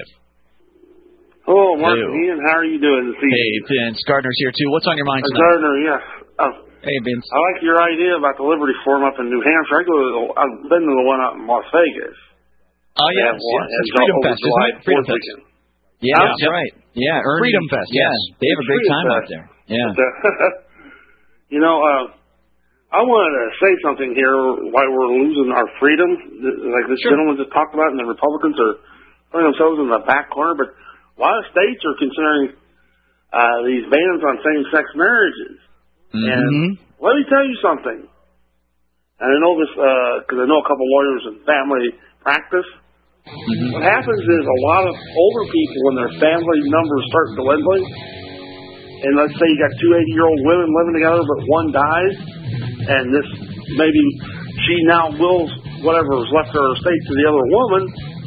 [SPEAKER 17] Hello, Mark
[SPEAKER 1] Hey.
[SPEAKER 17] and Ian. How are you doing this evening?
[SPEAKER 1] Hey, Vince. Gardner's here, too. What's on your mind
[SPEAKER 17] Uh,
[SPEAKER 1] tonight?
[SPEAKER 17] Gardner, yes. Uh,
[SPEAKER 15] hey, Vince.
[SPEAKER 17] I like your idea about the Liberty Forum up in New Hampshire. I go to the, I've been to the one out in Las Vegas.
[SPEAKER 1] Oh, yes.
[SPEAKER 17] They have one.
[SPEAKER 1] yes.
[SPEAKER 17] It's
[SPEAKER 1] Freedom
[SPEAKER 17] over
[SPEAKER 1] Fest,
[SPEAKER 17] July
[SPEAKER 1] isn't it? Freedom
[SPEAKER 17] fourth
[SPEAKER 1] Fest.
[SPEAKER 17] weekend.
[SPEAKER 15] Yeah,
[SPEAKER 17] Huh?
[SPEAKER 15] that's right. Yeah, Ernie,
[SPEAKER 2] Freedom Fest,
[SPEAKER 15] Yeah,
[SPEAKER 2] yes.
[SPEAKER 15] they have a
[SPEAKER 17] It's
[SPEAKER 15] great
[SPEAKER 17] Freedom
[SPEAKER 15] time
[SPEAKER 17] Fest.
[SPEAKER 15] out there. Yeah.
[SPEAKER 17] But, uh, you know, uh, I wanted to say something here why we're losing our freedom. Like this
[SPEAKER 15] Sure.
[SPEAKER 17] gentleman just talked about, and the Republicans are putting themselves in the back corner. But a lot of states are considering uh, these bans on same-sex marriages.
[SPEAKER 15] Mm-hmm.
[SPEAKER 17] And let me tell you something. And I know this because I know a couple lawyers in family practice. Mm-hmm. What happens is a lot of older people, when their family numbers start dwindling, and let's say you got two eighty-year-old women living together, but one dies, and this maybe she now wills whatever is left of her estate to the other woman.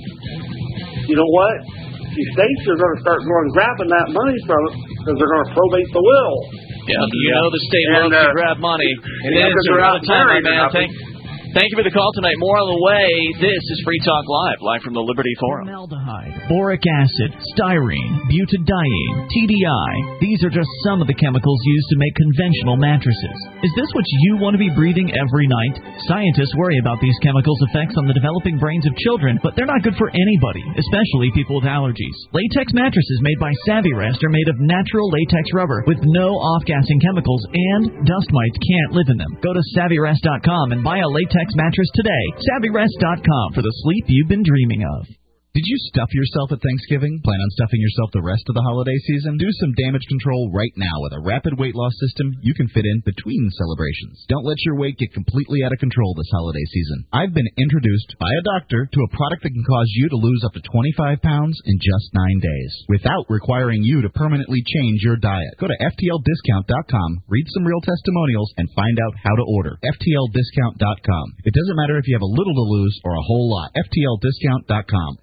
[SPEAKER 17] You know what? The states are going to start going grabbing that money from it because they're going to probate the will.
[SPEAKER 1] Yeah, you know the state
[SPEAKER 17] And,
[SPEAKER 1] loves
[SPEAKER 17] uh,
[SPEAKER 1] to grab money. It
[SPEAKER 17] yeah,
[SPEAKER 1] is
[SPEAKER 17] because they're
[SPEAKER 1] around
[SPEAKER 17] out
[SPEAKER 1] the time, my
[SPEAKER 17] married or
[SPEAKER 1] man.
[SPEAKER 17] nothing.
[SPEAKER 1] Thank, thank you for the call tonight. More on the way. This is Free Talk Live, live from the Liberty Forum.
[SPEAKER 18] Formaldehyde, boric acid, styrene, butadiene, T D I. These are just some of the chemicals used to make conventional mattresses. Is this what you want to be breathing every night? Scientists worry about these chemicals' effects on the developing brains of children, but they're not good for anybody, especially people with allergies. Latex mattresses made by Savvyrest are made of natural latex rubber with no off-gassing chemicals, and dust mites can't live in them. Go to Savvyrest dot com and buy a latex mattress today. Savvyrest dot com for the sleep you've been dreaming of.
[SPEAKER 6] Did you stuff yourself at Thanksgiving? Plan on stuffing yourself the rest of the holiday season? Do some damage control right now with a rapid weight loss system you can fit in between celebrations. Don't let your weight get completely out of control this holiday season. I've been introduced by a doctor to a product that can cause you to lose up to twenty-five pounds in just nine days without requiring you to permanently change your diet. Go to F T L discount dot com, read some real testimonials, and find out how to order. F T L discount dot com. It doesn't matter if you have a little to lose or a whole lot. F T L discount dot com.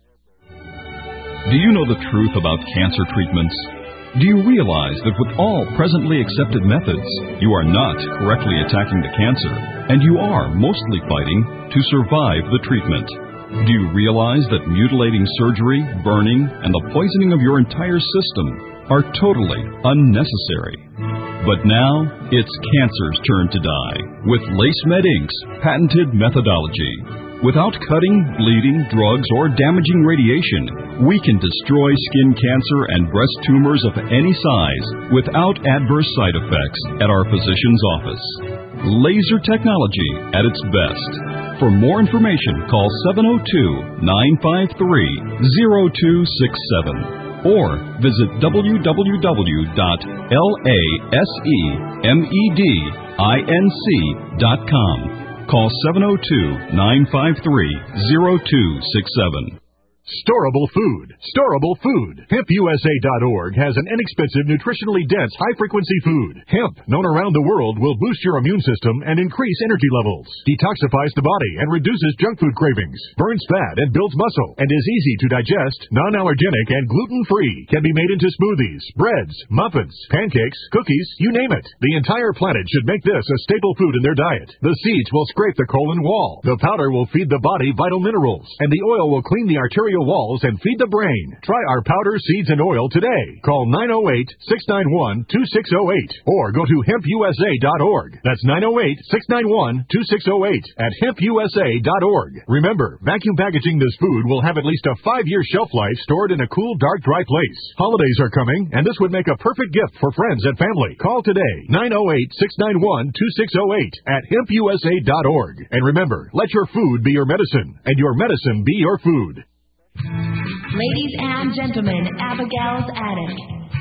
[SPEAKER 8] Do you know the truth about cancer treatments? Do you realize that with all presently accepted methods, you are not correctly attacking the cancer, and you are mostly fighting to survive the treatment? Do you realize that mutilating surgery, burning, and the poisoning of your entire system are totally unnecessary? But now, it's cancer's turn to die with LaceMed Incorporated's patented methodology. Without cutting, bleeding, drugs, or damaging radiation, we can destroy skin cancer and breast tumors of any size without adverse side effects at our physician's office. Laser technology at its best. For more information, call seven oh two, nine five three, oh two six seven or visit w w w dot lasemedinc dot com. Call seven oh two, nine five three, oh two six seven.
[SPEAKER 19] Storable food. Storable food. hemp U S A dot org has an inexpensive, nutritionally dense, high-frequency food. Hemp, known around the world, will boost your immune system and increase energy levels, detoxifies the body and reduces junk food cravings, burns fat and builds muscle, and is easy to digest, non-allergenic, and gluten-free. Can be made into smoothies, breads, muffins, pancakes, cookies, you name it. The entire planet should make this a staple food in their diet. The seeds will scrape the colon wall. The powder will feed the body vital minerals, and the oil will clean the arterial walls and feed the brain. Try our powder, seeds, and oil today. Call nine oh eight, six nine one, two six oh eight or go to hemp U S A dot org. That's nine oh eight, six nine one, two six oh eight at hemp U S A dot org. Remember, vacuum packaging this food will have at least a five-year shelf life stored in a cool, dark, dry place. Holidays are coming, and this would make a perfect gift for friends and family. Call today, nine oh eight, six nine one, two six oh eight at hemp U S A dot org. And remember, let your food be your medicine, and your medicine be your food.
[SPEAKER 14] Ladies and gentlemen, Abigail's Attic.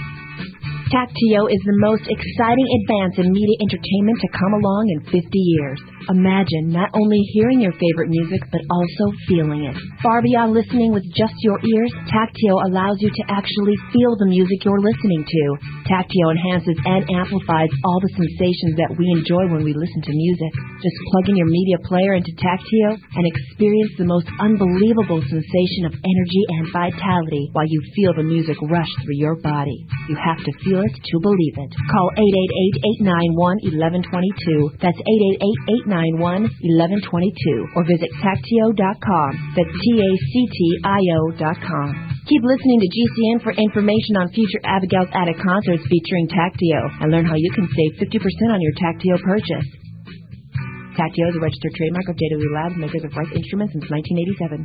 [SPEAKER 14] Tactio is the most exciting advance in media entertainment to come along in fifty years. Imagine not only hearing your favorite music, but also feeling it. Far beyond listening with just your ears, Tactio allows you to actually feel the music you're listening to. Tactio enhances and amplifies all the sensations that we enjoy when we listen to music. Just plug in your media player into Tactio and experience the most unbelievable sensation of energy and vitality while you feel the music rush through your body. You have to feel it to believe it. Call eight eight eight, eight nine one, one one two two. That's eight eight eight, eight nine one, one one two two. Or visit Tactio dot com. That's T A C T I O dot com. Keep listening to G C N for information on future Abigail's Attic concerts featuring Tactio, and learn how you can save fifty percent on your Tactio purchase. Tactio is a registered trademark of J W Labs, makers of Rice Instruments since nineteen eighty-seven.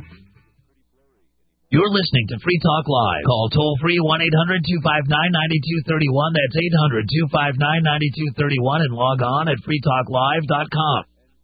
[SPEAKER 10] You're listening to Free Talk Live. Call toll-free one eight hundred, two five nine, nine two three one. That's eight hundred, two five nine, nine two three one. And log on at free talk live dot com.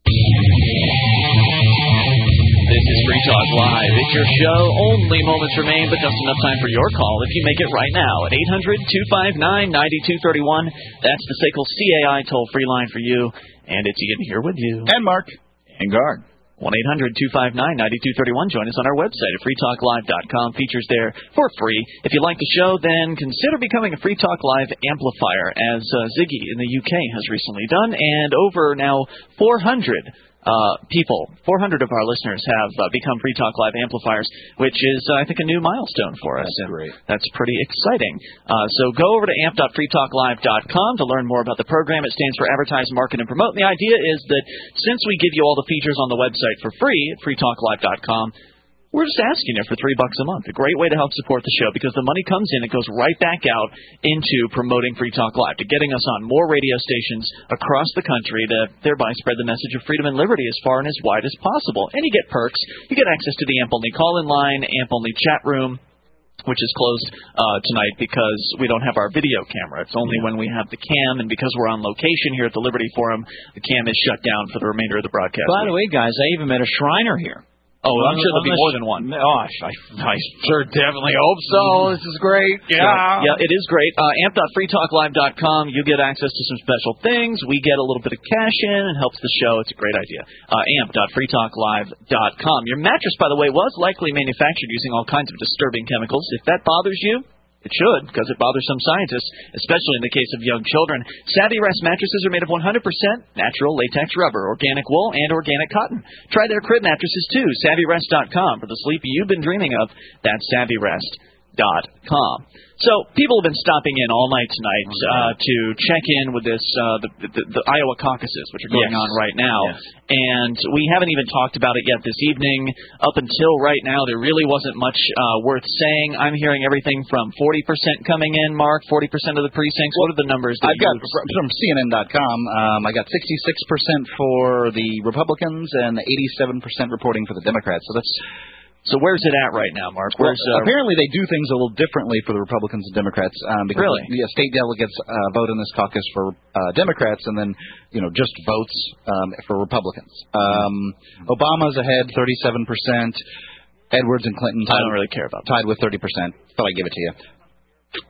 [SPEAKER 1] This is Free Talk Live. It's your show. Only moments remain, but just enough time for your call if you make it right now at eight hundred, two five nine, nine two three one. That's the S A C L C A I toll-free line for you. And it's Ian here with you.
[SPEAKER 2] And Mark.
[SPEAKER 1] And Guard. one eight hundred, two five nine, nine two three one. Join us on our website at free talk live dot com. Features there for free. If you like the show, then consider becoming a Free Talk Live amplifier, as uh, Ziggy in the U K has recently done. And over now four hundred uh, people, four hundred of our listeners have uh, become Free Talk Live amplifiers, which is, uh, I think, a new milestone for us.
[SPEAKER 2] That's great.
[SPEAKER 1] That's pretty exciting. Uh, so go over to amp dot free talk live dot com to learn more about the program. It stands for Advertise, Market, and Promote. And the idea is that since we give you all the features on the website for free at free talk live dot com, we're just asking you for three bucks a month. A great way to help support the show, because the money comes in, it goes right back out into promoting Free Talk Live, to getting us on more radio stations across the country to thereby spread the message of freedom and liberty as far and as wide as possible. And you get perks. You get access to the A M P-only call-in line, A M P-only chat room, which is closed uh, tonight because we don't have our video camera. It's only when we have the cam, and because we're on location here at the Liberty Forum, the cam is shut down for the remainder of the broadcast.
[SPEAKER 15] By the way, guys, I even met a Shriner here.
[SPEAKER 1] Oh, I'm sure there'll be more than one.
[SPEAKER 15] Gosh, I, I sure definitely hope so. This is great. Yeah.
[SPEAKER 1] Yeah, yeah, it is great. Uh, amp dot free talk live dot com. You get access to some special things. We get a little bit of cash in. It helps the show. It's a great idea. Uh, amp dot free talk live dot com. Your mattress, by the way, was likely manufactured using all kinds of disturbing chemicals. If that bothers you, it should, because it bothers some scientists, especially in the case of young children. Savvy Rest mattresses are made of one hundred percent natural latex rubber, organic wool, and organic cotton. Try their crib mattresses, too. savvy rest dot com. For the sleep you've been dreaming of, that's savvy rest dot com. So people have been stopping in all night tonight uh, to check in with this uh, the, the, the Iowa caucuses, which are going
[SPEAKER 15] yes.
[SPEAKER 1] on right now.
[SPEAKER 15] Yes.
[SPEAKER 1] And we haven't even talked about it yet this evening. Up until right now, there really wasn't much uh, worth saying. I'm hearing everything from forty percent coming in, Mark, forty percent of the precincts. What are the numbers that
[SPEAKER 2] I've got
[SPEAKER 1] use?
[SPEAKER 2] from C N N dot com? Um, I got sixty-six percent for the Republicans and eighty-seven percent reporting for the Democrats. So that's...
[SPEAKER 1] So where's it at right now, Mark?
[SPEAKER 2] Well,
[SPEAKER 1] Where's, uh,
[SPEAKER 2] apparently they do things a little differently for the Republicans and Democrats. Um, because
[SPEAKER 1] really?
[SPEAKER 2] Yeah, state delegates uh, vote in this caucus for uh, Democrats, and then you know just votes um, for Republicans. Um, Obama's ahead, thirty-seven percent. Edwards and Clinton. Tied,
[SPEAKER 1] I don't really care about that.
[SPEAKER 2] Tied with thirty percent. Thought I'd give it to you.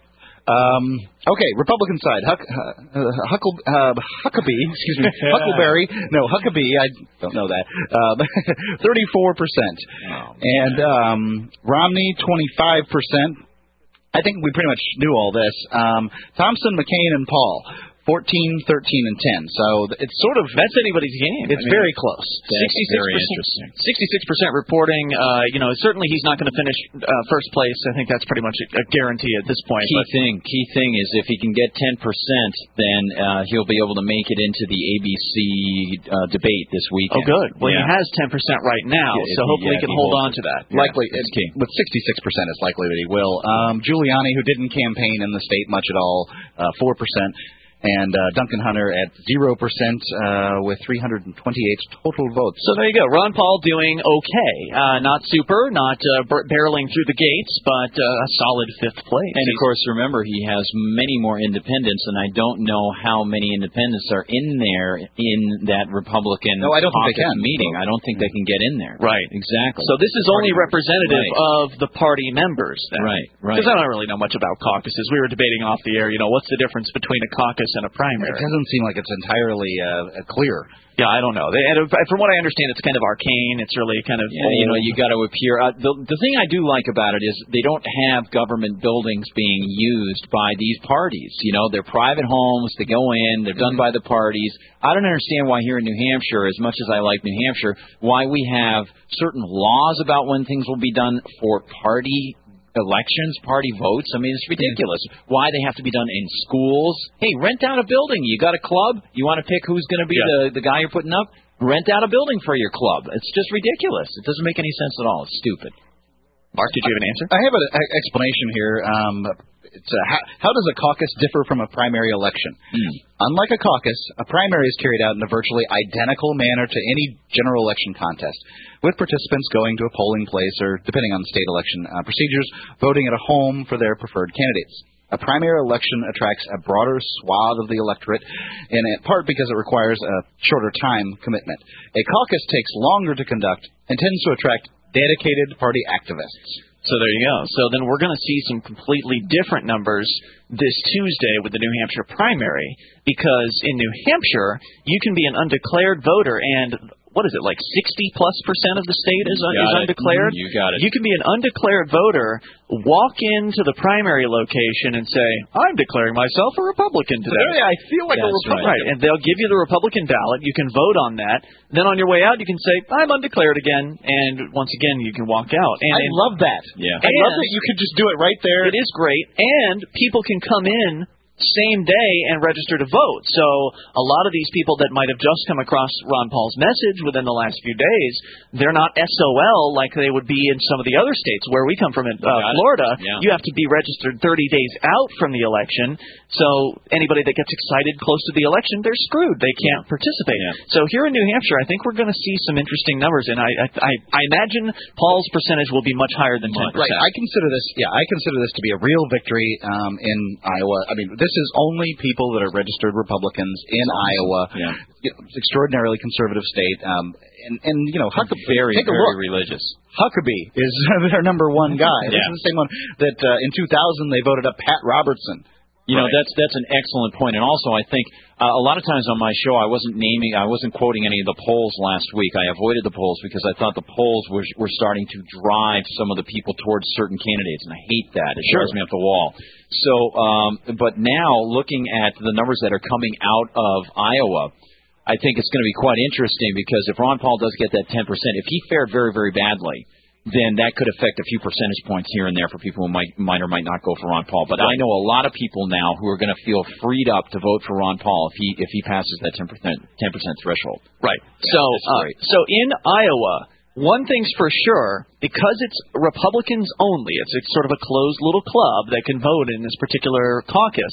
[SPEAKER 2] Um, okay, Republican side. Huck, uh, Huckle, uh, Huckabee, excuse me, Huckleberry. No, Huckabee. I don't know that. Um, thirty-four percent.
[SPEAKER 15] Oh,
[SPEAKER 2] and um, Romney, twenty-five percent. I think we pretty much knew all this. Um, Thompson, McCain, and Paul. fourteen, thirteen, and ten. So it's sort of...
[SPEAKER 1] That's anybody's game.
[SPEAKER 2] It's
[SPEAKER 1] I mean,
[SPEAKER 2] very close.
[SPEAKER 1] sixty-six percent,
[SPEAKER 15] very interesting.
[SPEAKER 1] sixty-six percent reporting. Uh, you know, certainly he's not going to finish uh, first place. I think that's pretty much a, a guarantee at this point.
[SPEAKER 15] Key
[SPEAKER 1] but
[SPEAKER 15] thing, key thing is if he can get ten percent, then uh, he'll be able to make it into the A B C uh, debate this weekend.
[SPEAKER 1] Oh, good. Well,
[SPEAKER 15] yeah.
[SPEAKER 1] he has ten percent right now,
[SPEAKER 15] Yeah,
[SPEAKER 1] so
[SPEAKER 15] he-
[SPEAKER 1] hopefully
[SPEAKER 15] yeah,
[SPEAKER 1] he can
[SPEAKER 15] he
[SPEAKER 1] hold
[SPEAKER 15] holds
[SPEAKER 1] on to that.
[SPEAKER 2] Likely,
[SPEAKER 15] Yeah,
[SPEAKER 2] it's key. With sixty-six percent, it's likely that he will. Um, Giuliani, who didn't campaign in the state much at all, uh, four percent. And uh, Duncan Hunter at zero percent uh, with three hundred twenty-eight total votes.
[SPEAKER 1] So there you go. Ron Paul doing okay. Uh, not super, not uh, bar- barreling through the gates, but uh, a solid fifth place.
[SPEAKER 15] And, of course, remember, he has many more independents, and I don't know how many independents are in there in that Republican
[SPEAKER 2] No, I don't think they
[SPEAKER 15] caucus
[SPEAKER 2] can.
[SPEAKER 15] meeting. I don't think they can get in there.
[SPEAKER 1] Right.
[SPEAKER 15] Exactly.
[SPEAKER 1] So this is only representative
[SPEAKER 15] Right.
[SPEAKER 1] of the party members. Then.
[SPEAKER 15] Right, right.
[SPEAKER 1] Because I don't really know much about caucuses. We were debating off the air, you know, what's the difference between a caucus and a primary?
[SPEAKER 2] It doesn't seem like it's entirely uh, clear.
[SPEAKER 1] Yeah, I don't know. They, and from what I understand, it's kind of arcane. It's really kind of
[SPEAKER 15] Yeah, you know, you got to appear. Uh, the the thing I do like about it is they don't have government buildings being used by these parties. You know, they're private homes. They go in. They're done by the parties. I don't understand why here in New Hampshire, as much as I like New Hampshire, why we have certain laws about when things will be done for party elections, party votes. I mean, it's ridiculous. Why they have to be done in schools. Hey, rent out a building. You got a club? You want to pick who's going to be
[SPEAKER 1] Yeah.
[SPEAKER 15] the, the guy you're putting up? Rent out a building for your club. It's just ridiculous. It doesn't make any sense at all. It's stupid.
[SPEAKER 1] Mark, did you have an answer?
[SPEAKER 2] I have an a- explanation here. Um, it's uh, how, how does a caucus differ from a primary election?
[SPEAKER 15] Mm.
[SPEAKER 2] Unlike a caucus, a primary is carried out in a virtually identical manner to any general election contest, with participants going to a polling place or, depending on the state election uh, procedures, voting at a home for their preferred candidates. A primary election attracts a broader swath of the electorate, in part because it requires a shorter time commitment. A caucus takes longer to conduct and tends to attract dedicated party activists.
[SPEAKER 1] So there you go. So then we're going to see some completely different numbers this Tuesday with the New Hampshire primary, because in New Hampshire, you can be an undeclared voter, and what is it, like sixty plus percent of the state is,
[SPEAKER 15] You
[SPEAKER 1] is
[SPEAKER 15] got it.
[SPEAKER 1] undeclared?
[SPEAKER 15] You got it.
[SPEAKER 1] You can be an undeclared voter, walk into the primary location and say, I'm declaring myself a Republican today. I feel like a
[SPEAKER 15] That's
[SPEAKER 1] Republican.
[SPEAKER 15] right.
[SPEAKER 1] And they'll give you the Republican ballot. You can vote on that. Then on your way out, you can say, I'm undeclared again. And once again, you can walk out. And
[SPEAKER 2] I love that.
[SPEAKER 15] Yeah.
[SPEAKER 2] I love that you could just do it right there.
[SPEAKER 1] It is great. And people can come in same day and register to vote. So a lot of these people that might have just come across Ron Paul's message within the last few days, they're not S O L like they would be in some of the other states where we come from in uh, Florida.
[SPEAKER 15] Yeah.
[SPEAKER 1] You have to be registered thirty days out from the election. So anybody that gets excited close to the election, they're screwed. They can't participate.
[SPEAKER 15] Yeah.
[SPEAKER 1] So here in New Hampshire, I think we're going to see some interesting numbers, and I I, I I imagine Paul's percentage will be much higher than ten percent.
[SPEAKER 2] Right. I consider this. Yeah, I consider this to be a real victory um, in Iowa. I mean, this is only people that are registered Republicans in Iowa.
[SPEAKER 15] Yeah.
[SPEAKER 2] You know, it's extraordinarily conservative state. Um, and and you know, Huckabee,
[SPEAKER 15] Very,
[SPEAKER 2] take a
[SPEAKER 15] very
[SPEAKER 2] look.
[SPEAKER 15] religious.
[SPEAKER 2] Huckabee is their number one guy. This
[SPEAKER 15] Yeah.
[SPEAKER 2] is the same one that uh, in two thousand they voted up Pat Robertson.
[SPEAKER 15] You know,
[SPEAKER 2] Right.
[SPEAKER 15] that's that's an excellent point. And also, I think uh, a lot of times on my show, I wasn't naming, I wasn't quoting any of the polls last week. I avoided the polls because I thought the polls were were starting to drive some of the people towards certain candidates, and I hate that. It
[SPEAKER 1] Sure.
[SPEAKER 15] drives me up the wall. So, um, but now looking at the numbers that are coming out of Iowa, I think it's going to be quite interesting because if Ron Paul does get that ten percent, if he fared very, very badly, then that could affect a few percentage points here and there for people who might might or might not go for Ron Paul. But I know a lot of people now who are going to feel freed up to vote for Ron Paul if he if he passes that ten percent ten percent threshold.
[SPEAKER 1] Right.
[SPEAKER 15] Yeah,
[SPEAKER 1] so,
[SPEAKER 15] that's
[SPEAKER 1] uh,
[SPEAKER 15] great.
[SPEAKER 1] so in Iowa, one thing's for sure, because it's Republicans only, it's, it's sort of a closed little club that can vote in this particular caucus,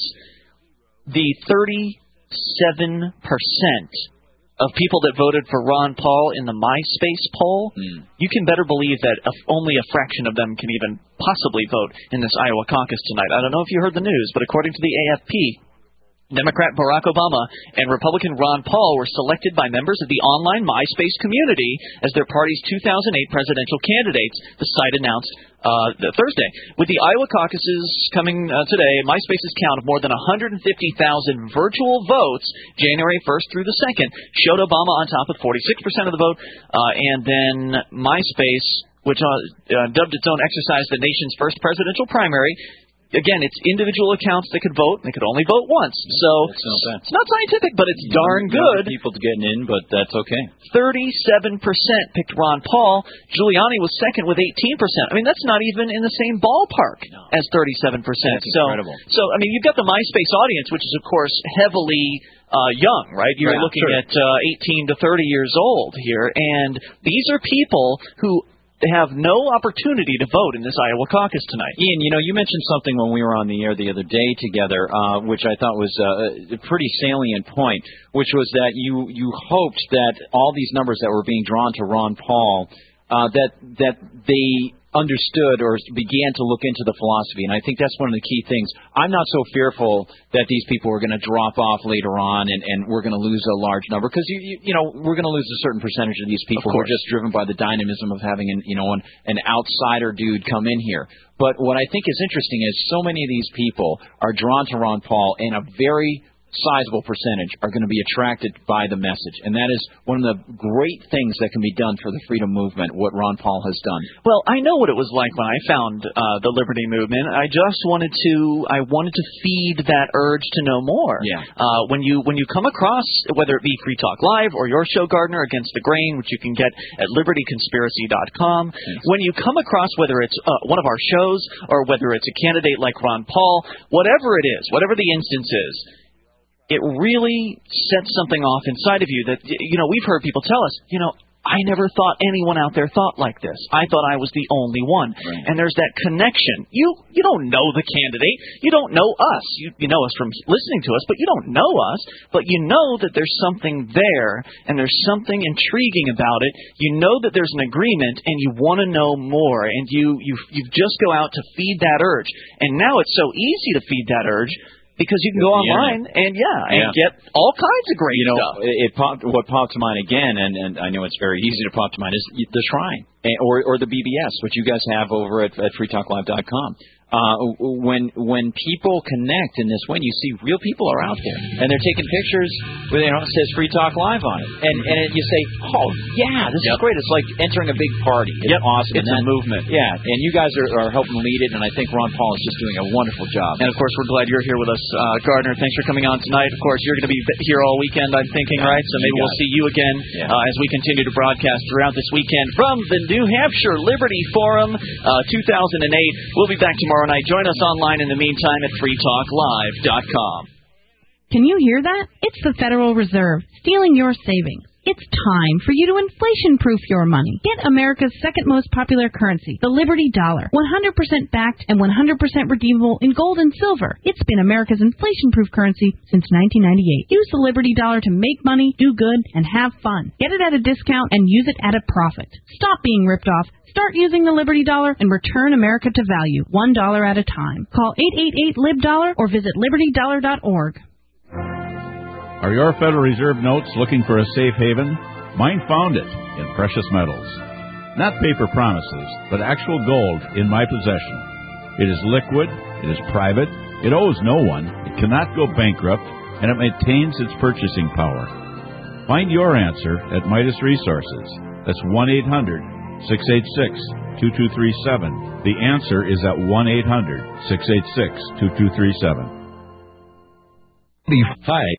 [SPEAKER 1] the thirty-seven percent of people that voted for Ron Paul in the MySpace poll,
[SPEAKER 15] Mm.
[SPEAKER 1] you can better believe that a, only a fraction of them can even possibly vote in this Iowa caucus tonight. I don't know if you heard the news, but according to the A F P, Democrat Barack Obama and Republican Ron Paul were selected by members of the online MySpace community as their party's two thousand eight presidential candidates, the site announced uh, Thursday. With the Iowa caucuses coming uh, today, MySpace's count of more than one hundred fifty thousand virtual votes, January first through the second, showed Obama on top with forty-six percent of the vote, uh, and then MySpace, which uh, uh, dubbed its own exercise the nation's first presidential primary. Again, it's individual accounts that could vote, and they could only vote once. So
[SPEAKER 15] That's not bad.
[SPEAKER 1] it's not scientific, but it's darn good.
[SPEAKER 15] People to getting in, but that's okay.
[SPEAKER 1] thirty-seven percent picked Ron Paul. Giuliani was second with eighteen percent. I mean, that's not even in the same ballpark no. as thirty-seven percent.
[SPEAKER 15] That's
[SPEAKER 1] so,
[SPEAKER 15] incredible.
[SPEAKER 1] So, I mean, you've got the MySpace audience, which is, of course, heavily uh, young, right? You're
[SPEAKER 15] Yeah,
[SPEAKER 1] looking
[SPEAKER 15] sure.
[SPEAKER 1] at uh, eighteen to thirty years old here, and these are people who They have no opportunity to vote in this Iowa caucus tonight.
[SPEAKER 15] Ian, you know, you mentioned something when we were on the air the other day together, uh, which I thought was uh, a pretty salient point, which was that you, you hoped that all these numbers that were being drawn to Ron Paul, uh, that that they understood or began to look into the philosophy. And I think that's one of the key things. I'm not so fearful that these people are going to drop off later on and, and we're going to lose a large number, because you, you you know we're going to lose a certain percentage of these people who are just driven by the dynamism of having an you know an, an outsider dude come in here. But what I think is interesting is so many of these people are drawn to Ron Paul, and a very sizable percentage are going to be attracted by the message. And that is one of the great things that can be done for the freedom movement, what Ron Paul has done.
[SPEAKER 1] Well, I know what it was like when I found uh, the Liberty Movement. I just wanted to I wanted to feed that urge to know more.
[SPEAKER 15] Yeah.
[SPEAKER 1] Uh, when you when you come across, whether it be Free Talk Live or your show, Gardner, Against the Grain, which you can get at liberty conspiracy dot com, yes. When you come across whether it's uh, one of our shows or whether it's a candidate like Ron Paul, whatever it is, whatever the instance is, it really sets something off inside of you that, you know, we've heard people tell us, you know, I never thought anyone out there thought like this. I thought I was the only one. Right. And there's that connection. You you don't know the candidate. You don't know us. You, you know us from listening to us, but you don't know us. But you know that there's something there, and there's something intriguing about it. You know that there's an agreement, and you want to know more. And you, you, you just go out to feed that urge. And now it's so easy to feed that urge, because you can go online and, yeah, and
[SPEAKER 15] yeah.
[SPEAKER 1] get all kinds of great
[SPEAKER 15] you know,
[SPEAKER 1] stuff.
[SPEAKER 15] It, it popped, what popped to mind again, and, and I know it's very easy to pop to mind, is the Shrine, or, or the B B S, which you guys have over at, at free talk live dot com. Uh, when when people connect in this way, you see real people are out there, and they're taking pictures with, you know, it says Free Talk Live on it, and and it, you say, oh yeah, this yep. is great. It's like entering a big party. It's
[SPEAKER 1] yep.
[SPEAKER 15] awesome.
[SPEAKER 1] It's
[SPEAKER 15] and
[SPEAKER 1] a
[SPEAKER 15] that,
[SPEAKER 1] movement.
[SPEAKER 15] Yeah, and you guys are, are helping lead it, and I think Ron Paul is just doing a wonderful job.
[SPEAKER 1] And of course, we're glad you're here with us, uh, Gardner. Thanks for coming on tonight. Of course, you're going to be here all weekend, I'm thinking, right? So maybe we'll it. see you again
[SPEAKER 15] yeah.
[SPEAKER 1] uh, as we continue to broadcast throughout this weekend from the New Hampshire Liberty Forum uh, two thousand eight. We'll be back tomorrow night. Join us online in the meantime at free talk live dot com.
[SPEAKER 4] Can you hear that? It's the Federal Reserve stealing your savings. It's time for you to inflation-proof your money. Get America's second most popular currency, the Liberty Dollar. one hundred percent backed and one hundred percent redeemable in gold and silver. It's been America's inflation-proof currency since nineteen ninety-eight. Use the Liberty Dollar to make money, do good, and have fun. Get it at a discount and use it at a profit. Stop being ripped off. Start using the Liberty Dollar and return America to value, one dollar at a time. Call eight eight eight lib dollar or visit liberty dollar dot org.
[SPEAKER 20] Are your Federal Reserve notes looking for a safe haven? Mine found it in precious metals. Not paper promises, but actual gold in my possession. It is liquid, it is private, it owes no one, it cannot go bankrupt, and it maintains its purchasing power. Find your answer at Midas Resources. That's one eight hundred six eight six two two three seven. The answer is at one eight hundred six eight six two two three seven.
[SPEAKER 5] Hi.